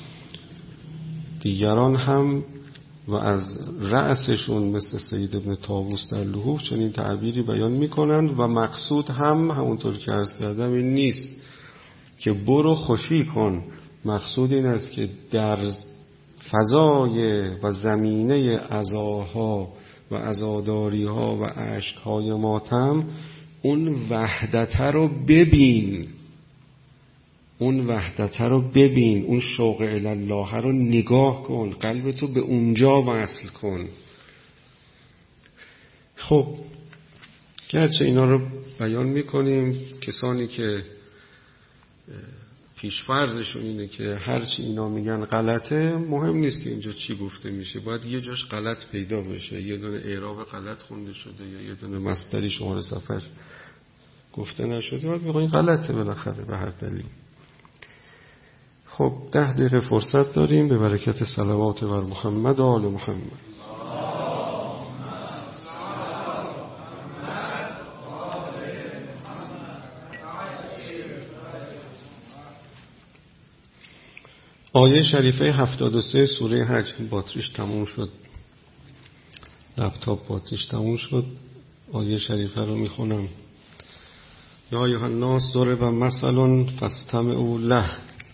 دیگران هم و از رأسشون مثل سید ابن طاووس در لحوف چنین تعبیری بیان میکنند و مقصود هم همونطور که عرض کردم این نیست که برو خوشی کن. مقصود این است که در فضای و زمینه عزاها و عزاداریها و عشقهای ماتم اون وحدت رو ببین، اون وحدت رو ببین، اون شوق الله رو نگاه کن، قلبتو به اونجا وصل کن. خب گرچه اینا رو بیان میکنیم، کسانی که پیشفرضشون اینه که هرچی اینا میگن غلطه، مهم نیست که اینجا چی گفته میشه، باید یه جاش غلط پیدا بشه، یه دونه اعراب غلط خونده شده یا یه دونه مصدری شماره صفحش گفته نشده، باید میگن غلطه بالاخره به هر دلیل. خب 10 دقیقه فرصت داریم، به برکت صلوات بر محمد و آل محمد. آیه شریفه 73 سوره حج. باتریش تموم شد، لپتاپ باتریش تموم شد. آیه شریفه رو میخونم. یا ایها الناس ضرب مثل فاستمعوا له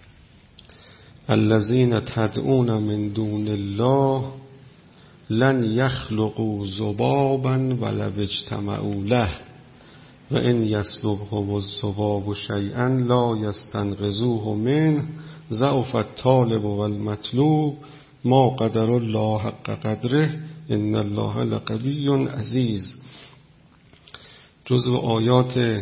الذین تدعون من دون الله لن یخلقوا ذبابا ولو اجتمعوا له و ان یسلبهم الذباب شیئا لا یستنقذوه منه ضعف الطالب والمطلوب ما قدر الله حق قدره ان الله لقوی عزیز. جزو آیات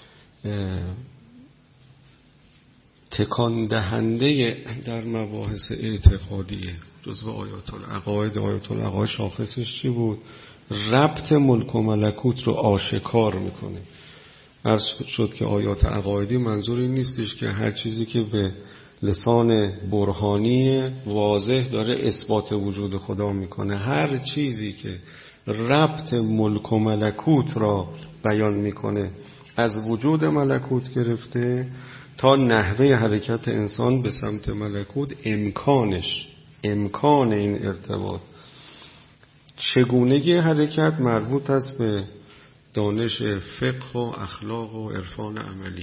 تکان دهنده در مباحث اعتقادیه، جزو آیات العقاید. آیات العقاید شاخصش چی بود؟ ربط ملک و ملکوت رو آشکار میکنه. عرض شد که آیات عقایدی منظوری نیستش که هر چیزی که به لسان برهانی واضح داره اثبات وجود خدا میکنه، هر چیزی که ربط ملک و ملکوت را بیان میکنه، از وجود ملکوت گرفته تا نحوه حرکت انسان به سمت ملکوت، امکان این ارتباط، چگونگی حرکت مربوط است به دانش فقه و اخلاق و عرفان عملی.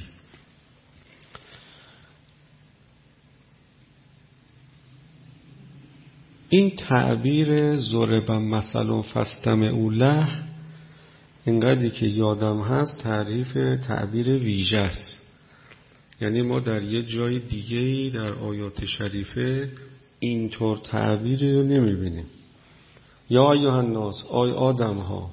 این تعبیر ضرب مثل فاستمعوا له، اینقدری که یادم هست تعبیر ویژه است. یعنی ما در یه جای دیگه‌ای در آیات شریفه اینطور تعبیری رو نمی‌بینیم. یا ایها الناس، آی آدم ها،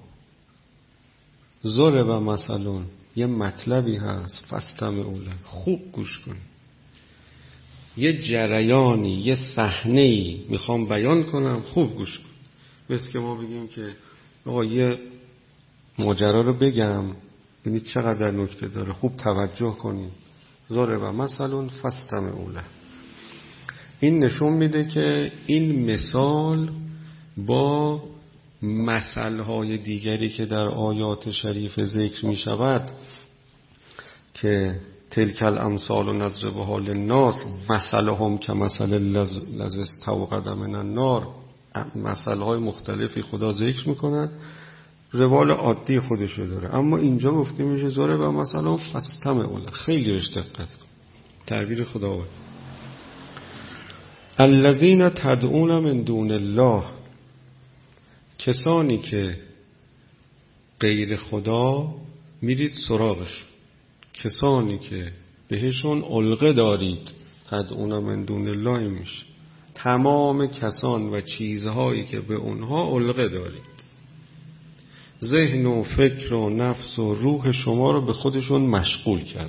ضرب مثل، یه مطلبی هست، فاستمعوا له، خوب گوش کن. یه جریانی، یه صحنه‌ای میخوام بیان کنم، خوب گوش کن. مثل که ما بگیم که آقا یه ماجرا رو بگم، ببینید چقدر نکته داره، خوب توجه کنید. ضرب مثل فاستمعوا له. این نشون میده که این مثال با مثلهای دیگری که در آیات شریف ذکر می شود که تلک الامثال نضربها للناس مثلهم کمثل الذی استوقد من النار، مثلهای مختلفی خدا ذکر میکند، روال عادی خودشو داره. اما اینجا گفته میشه ضرب مثلا فاستمعوا له. خیلی بهش دقت کن، تعبیر خداوند. الذین تدعون من دون الله، کسانی که غیر خدا میرید سراغش، کسانی که بهشون علقه دارید. تدعون من دون الله میشه تمام کسان و چیزهایی که به اونها علقه دارید، ذهن و فکر و نفس و روح شما رو به خودشون مشغول کرد.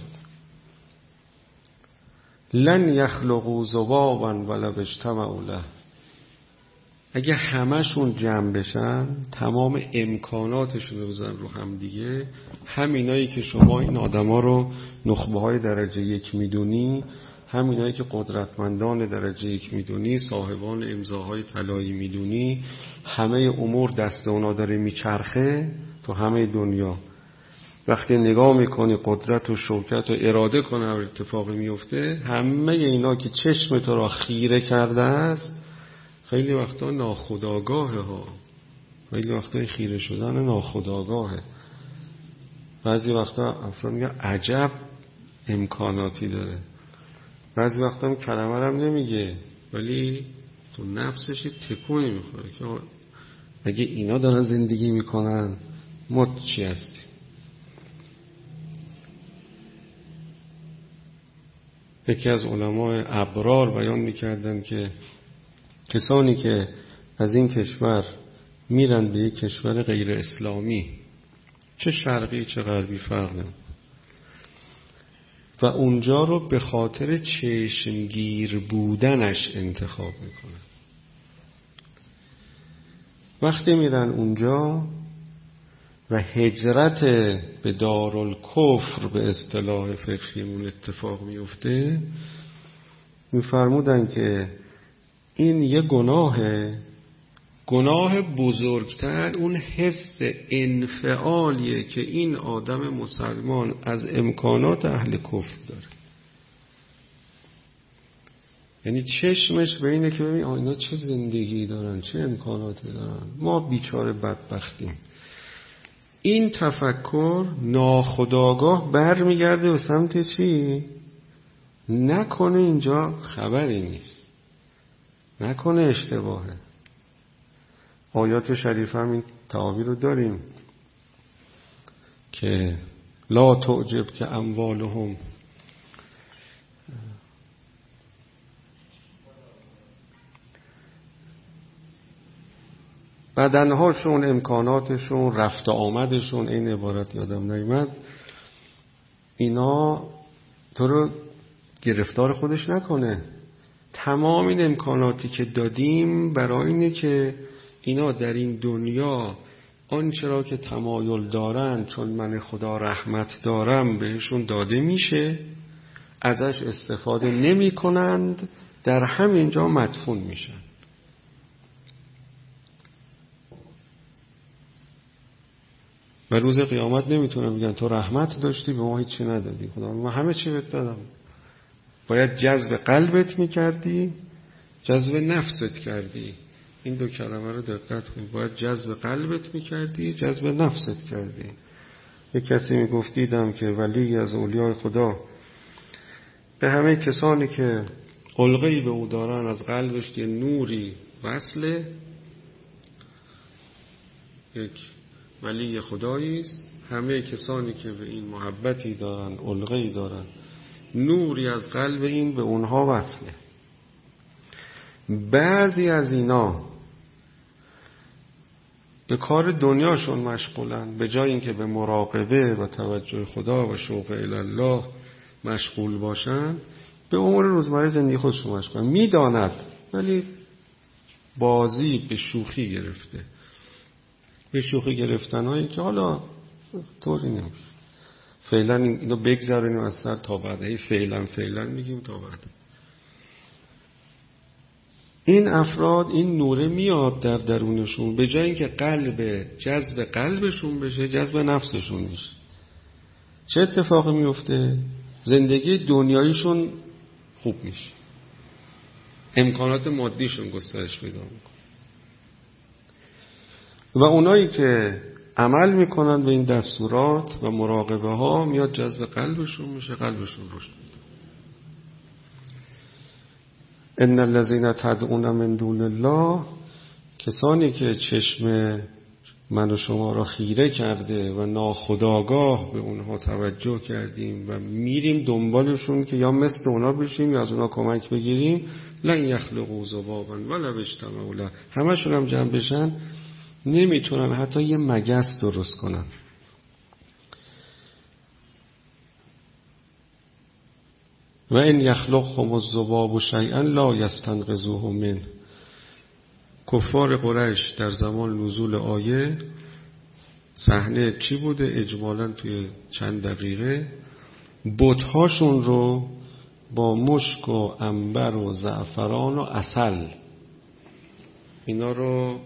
لن یخلقوا ذبابا ولو اجتمعوا له، اگه همشون جمع بشن، تمام امکاناتشون رو بزن رو هم دیگه، همینایی که شما این آدما رو نخبه های درجه 1 میدونی، همینایی که قدرتمندان درجه 1 میدونی، صاحبان امضاهای طلایی میدونی، همه امور دست اونا داره میچرخه تو همه دنیا. وقتی نگاه میکنی قدرت و شوکت و اراده کنه اتفاقی میفته، همه اینا که چشم تو را خیره کرده است، خیلی وقتا ناخودآگاهه ها، خیلی وقتا خیره شدن ناخودآگاهه. بعضی وقتا افراد میگن عجب امکاناتی داره، بعضی وقتا هم کلمه رو هم نمیگه ولی تو نفسش تکونی میخوره که اگه اینا دارن زندگی میکنن ما چی هستیم. یکی از علمای ابرار بیان میکردن که کسانی که از این کشور میرن به یک کشور غیر اسلامی، چه شرقی چه غربی فرق نمیکنه، و اونجا رو به خاطر چشمگیر بودنش انتخاب میکنن. وقتی میرن اونجا و هجرت به دارالکفر به اصطلاح فقهیمون اتفاق میفته، میفرمودن که این یه گناه بزرگتر اون حس انفعالیه که این آدم مسلمان از امکانات اهل کفر داره. یعنی چشمش به اینه که ببین اینا چه زندگی دارن، چه امکاناتی دارن، ما بیچاره بدبختیم. این تفکر ناخودآگاه برمیگرده به سمت چی؟ نکنه اینجا خبری نیست، نکنه اشتباهه. آیات شریف هم این تعابیر رو داریم که لا تعجب که اموالهم بدنهاشون، امکاناتشون، رفت آمدشون، این عبارت یادم نیامد، اینا تو رو گرفتار خودش نکنه. تمام این امکاناتی که دادیم برای اینه که اینا در این دنیا آنچه را که تمایل دارن، چون من خدا رحمت دارم بهشون داده میشه، ازش استفاده نمی کنند، در همینجا مدفون میشن. و روز قیامت نمیتونن بگن تو رحمت داشتی به ما هیچی ندادی. خدا من همه چی بهت دادم. باید جذب قلبت میکردی، جذب نفست کردی. این دو کلمه رو دقت کنید. باید جذب قلبت میکردی، جذب نفست کردی. یک کسی میگفت دیدم که ولی از اولیای خدا به همه کسانی که علقه‌ای به او دارن از قلبش یه نوری وصله. یک ولی خدایی است، همه کسانی که به این محبتی دارن، علقه‌ای دارن، نوری از قلب این به اونها وصله. بعضی از اینا به کار دنیاشون مشغولن، به جای اینکه به مراقبه و توجه خدا و شوق الله مشغول باشن، به امور روزمره زندگی خودشون مشغولن. میداند ولی بازی به شوخی گرفته. به شوخی گرفتن هایی که حالا طوری نمیشه، فعلا اینو بگذاریم از سر تا بعد. فعلا میگیم تا بعد. این افراد این نوره میاد در درونشون، به جای اینکه جذب قلبشون بشه، جذب نفسشون میشه. چه اتفاقی میفته؟ زندگی دنیاییشون خوب میشه، امکانات مادیشون گسترش پیدا میکنه. و اونایی که عمل میکنن به این دستورات و مراقبه ها، میاد جذب قلبشون میشه، قلبشون رشد میده. ان الذين تدعون من دون الله، کسانی که چشم من و شما را خیره کرده و ناخودآگاه به اونها توجه کردیم و میریم دنبالشون که یا مثل اونا بشیم یا از اونا کمک بگیریم، لن یخلقوا ذبابا ولو اجتمعوا له، همشون هم جمع بشن نمیتونن حتی یه مگس درست کنن. و ان یخلقهم الذباب شیئا لا یستنقذوه منه. کفار قریش در زمان نزول آیه صحنه چی بوده؟ اجمالاً توی چند دقیقه بت‌هاشون رو با مشک و عنبر و زعفران و عسل اینا رو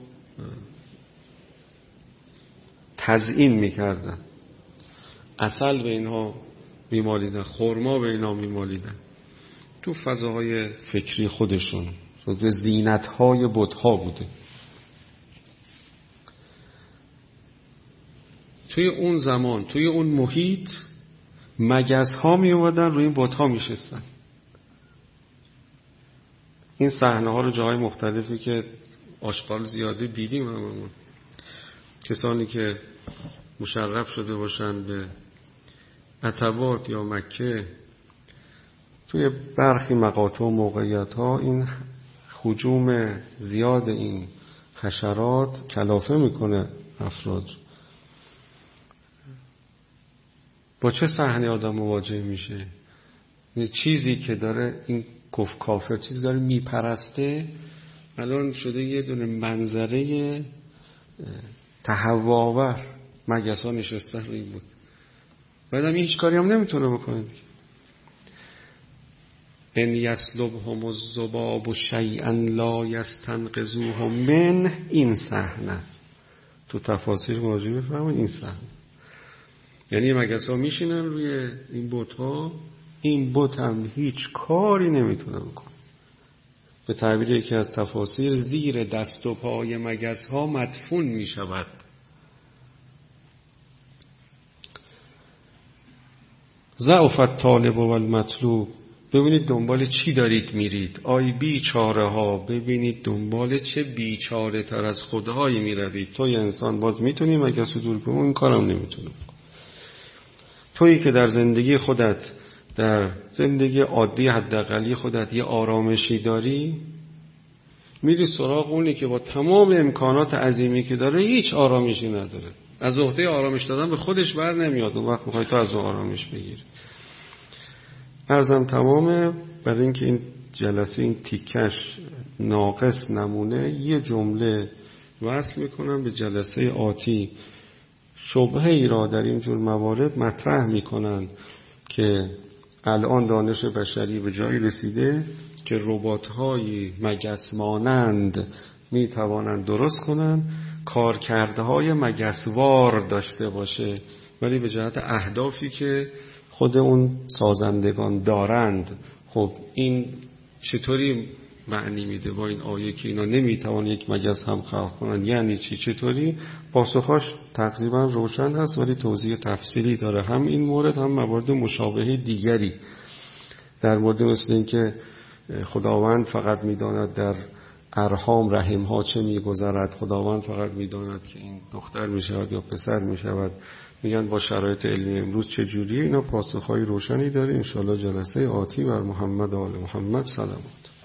تزیین میکردن. عسل به اینها میمالیدن، خرما به اینها میمالیدن تو فضاهای فکری خودشون، جزو زینت‌های بت‌ها بوده. توی اون زمان، توی اون محیط، مگس‌ها می اومدن روی این بت‌ها میشستن. این صحنه‌ها رو جاهای مختلفی که آشغال زیاده دیدیم هممون. کسانی که مشرف شده باشن به عتبات یا مکه، توی برخی مقاطع و موقعیت‌ها این هجوم زیاد این حشرات کلافه میکنه افراد. با چه صحنه آدم مواجه میشه؟ چیزی که داره این کافر چیزی داره میپرسته الان شده یه دونه منظره تهوع‌آور. مگس‌ها نشستن روی این بود، بعدم هیچ کاری هم نمیتونه بکنه. ان یسلبهم الذباب شیئا لا یستنقذوه من، این صحنه است. تو تفاسیر مراجعه بفرمایید این صحنه، یعنی مگس‌ها میشینن روی این بت‌ها، این بت هم هیچ کاری نمیتونه بکنه. به تعبیر یکی از تفاسیر زیر دست و پای مگس‌ها مدفون میشود. ضعف الطالب و المطلوب، ببینید دنبال چی دارید میرید. آی بیچاره ها، ببینید دنبال چه بیچاره تر از خودهایی میروید. توی انسان باز میتونی مگس رو دور کنی، این کارم نمیتونم. تویی که در زندگی خودت، در زندگی عادی حداقلی خودت یه آرامشی داری، میری سراغ اونی که با تمام امکانات عظیمی که داره هیچ آرامشی نداره، از عهده آرامش دادن به خودش بر نمیاد. اون وقت میخوای تو از اون آرامش بگیری. عرضم تمامه. برای اینکه این جلسه این تیکش ناقص نمونه، یه جمله وصل میکنم به جلسه آتی. شبهه ای را در این جور موارد مطرح میکنن که الان دانش بشری به جایی رسیده که ربات‌های مگس مانند میتوانند درست کنن، کارکردهای مگسوار داشته باشه، ولی به جهت اهدافی که خود اون سازندگان دارند. خب این چطوری معنی میده با این آیه که اینا نمیتوان یک مگس هم خلق کنن؟ یعنی چی؟ چطوری؟ پاسخش تقریبا روشن هست ولی توضیح تفصیلی داره، هم این مورد هم موارد مشابه دیگری. در مورد مثل این که خداوند فقط میداند در ارحام رحم ها چه میگذرد، خداوند فقط میداند که این دختر میشود یا پسر میشود، میگن با شرایط علمی امروز چه جوریه. اینا پاسخهای روشنی داره. انشالله جلسه آتی بر محمد و آل محمد. سلامات.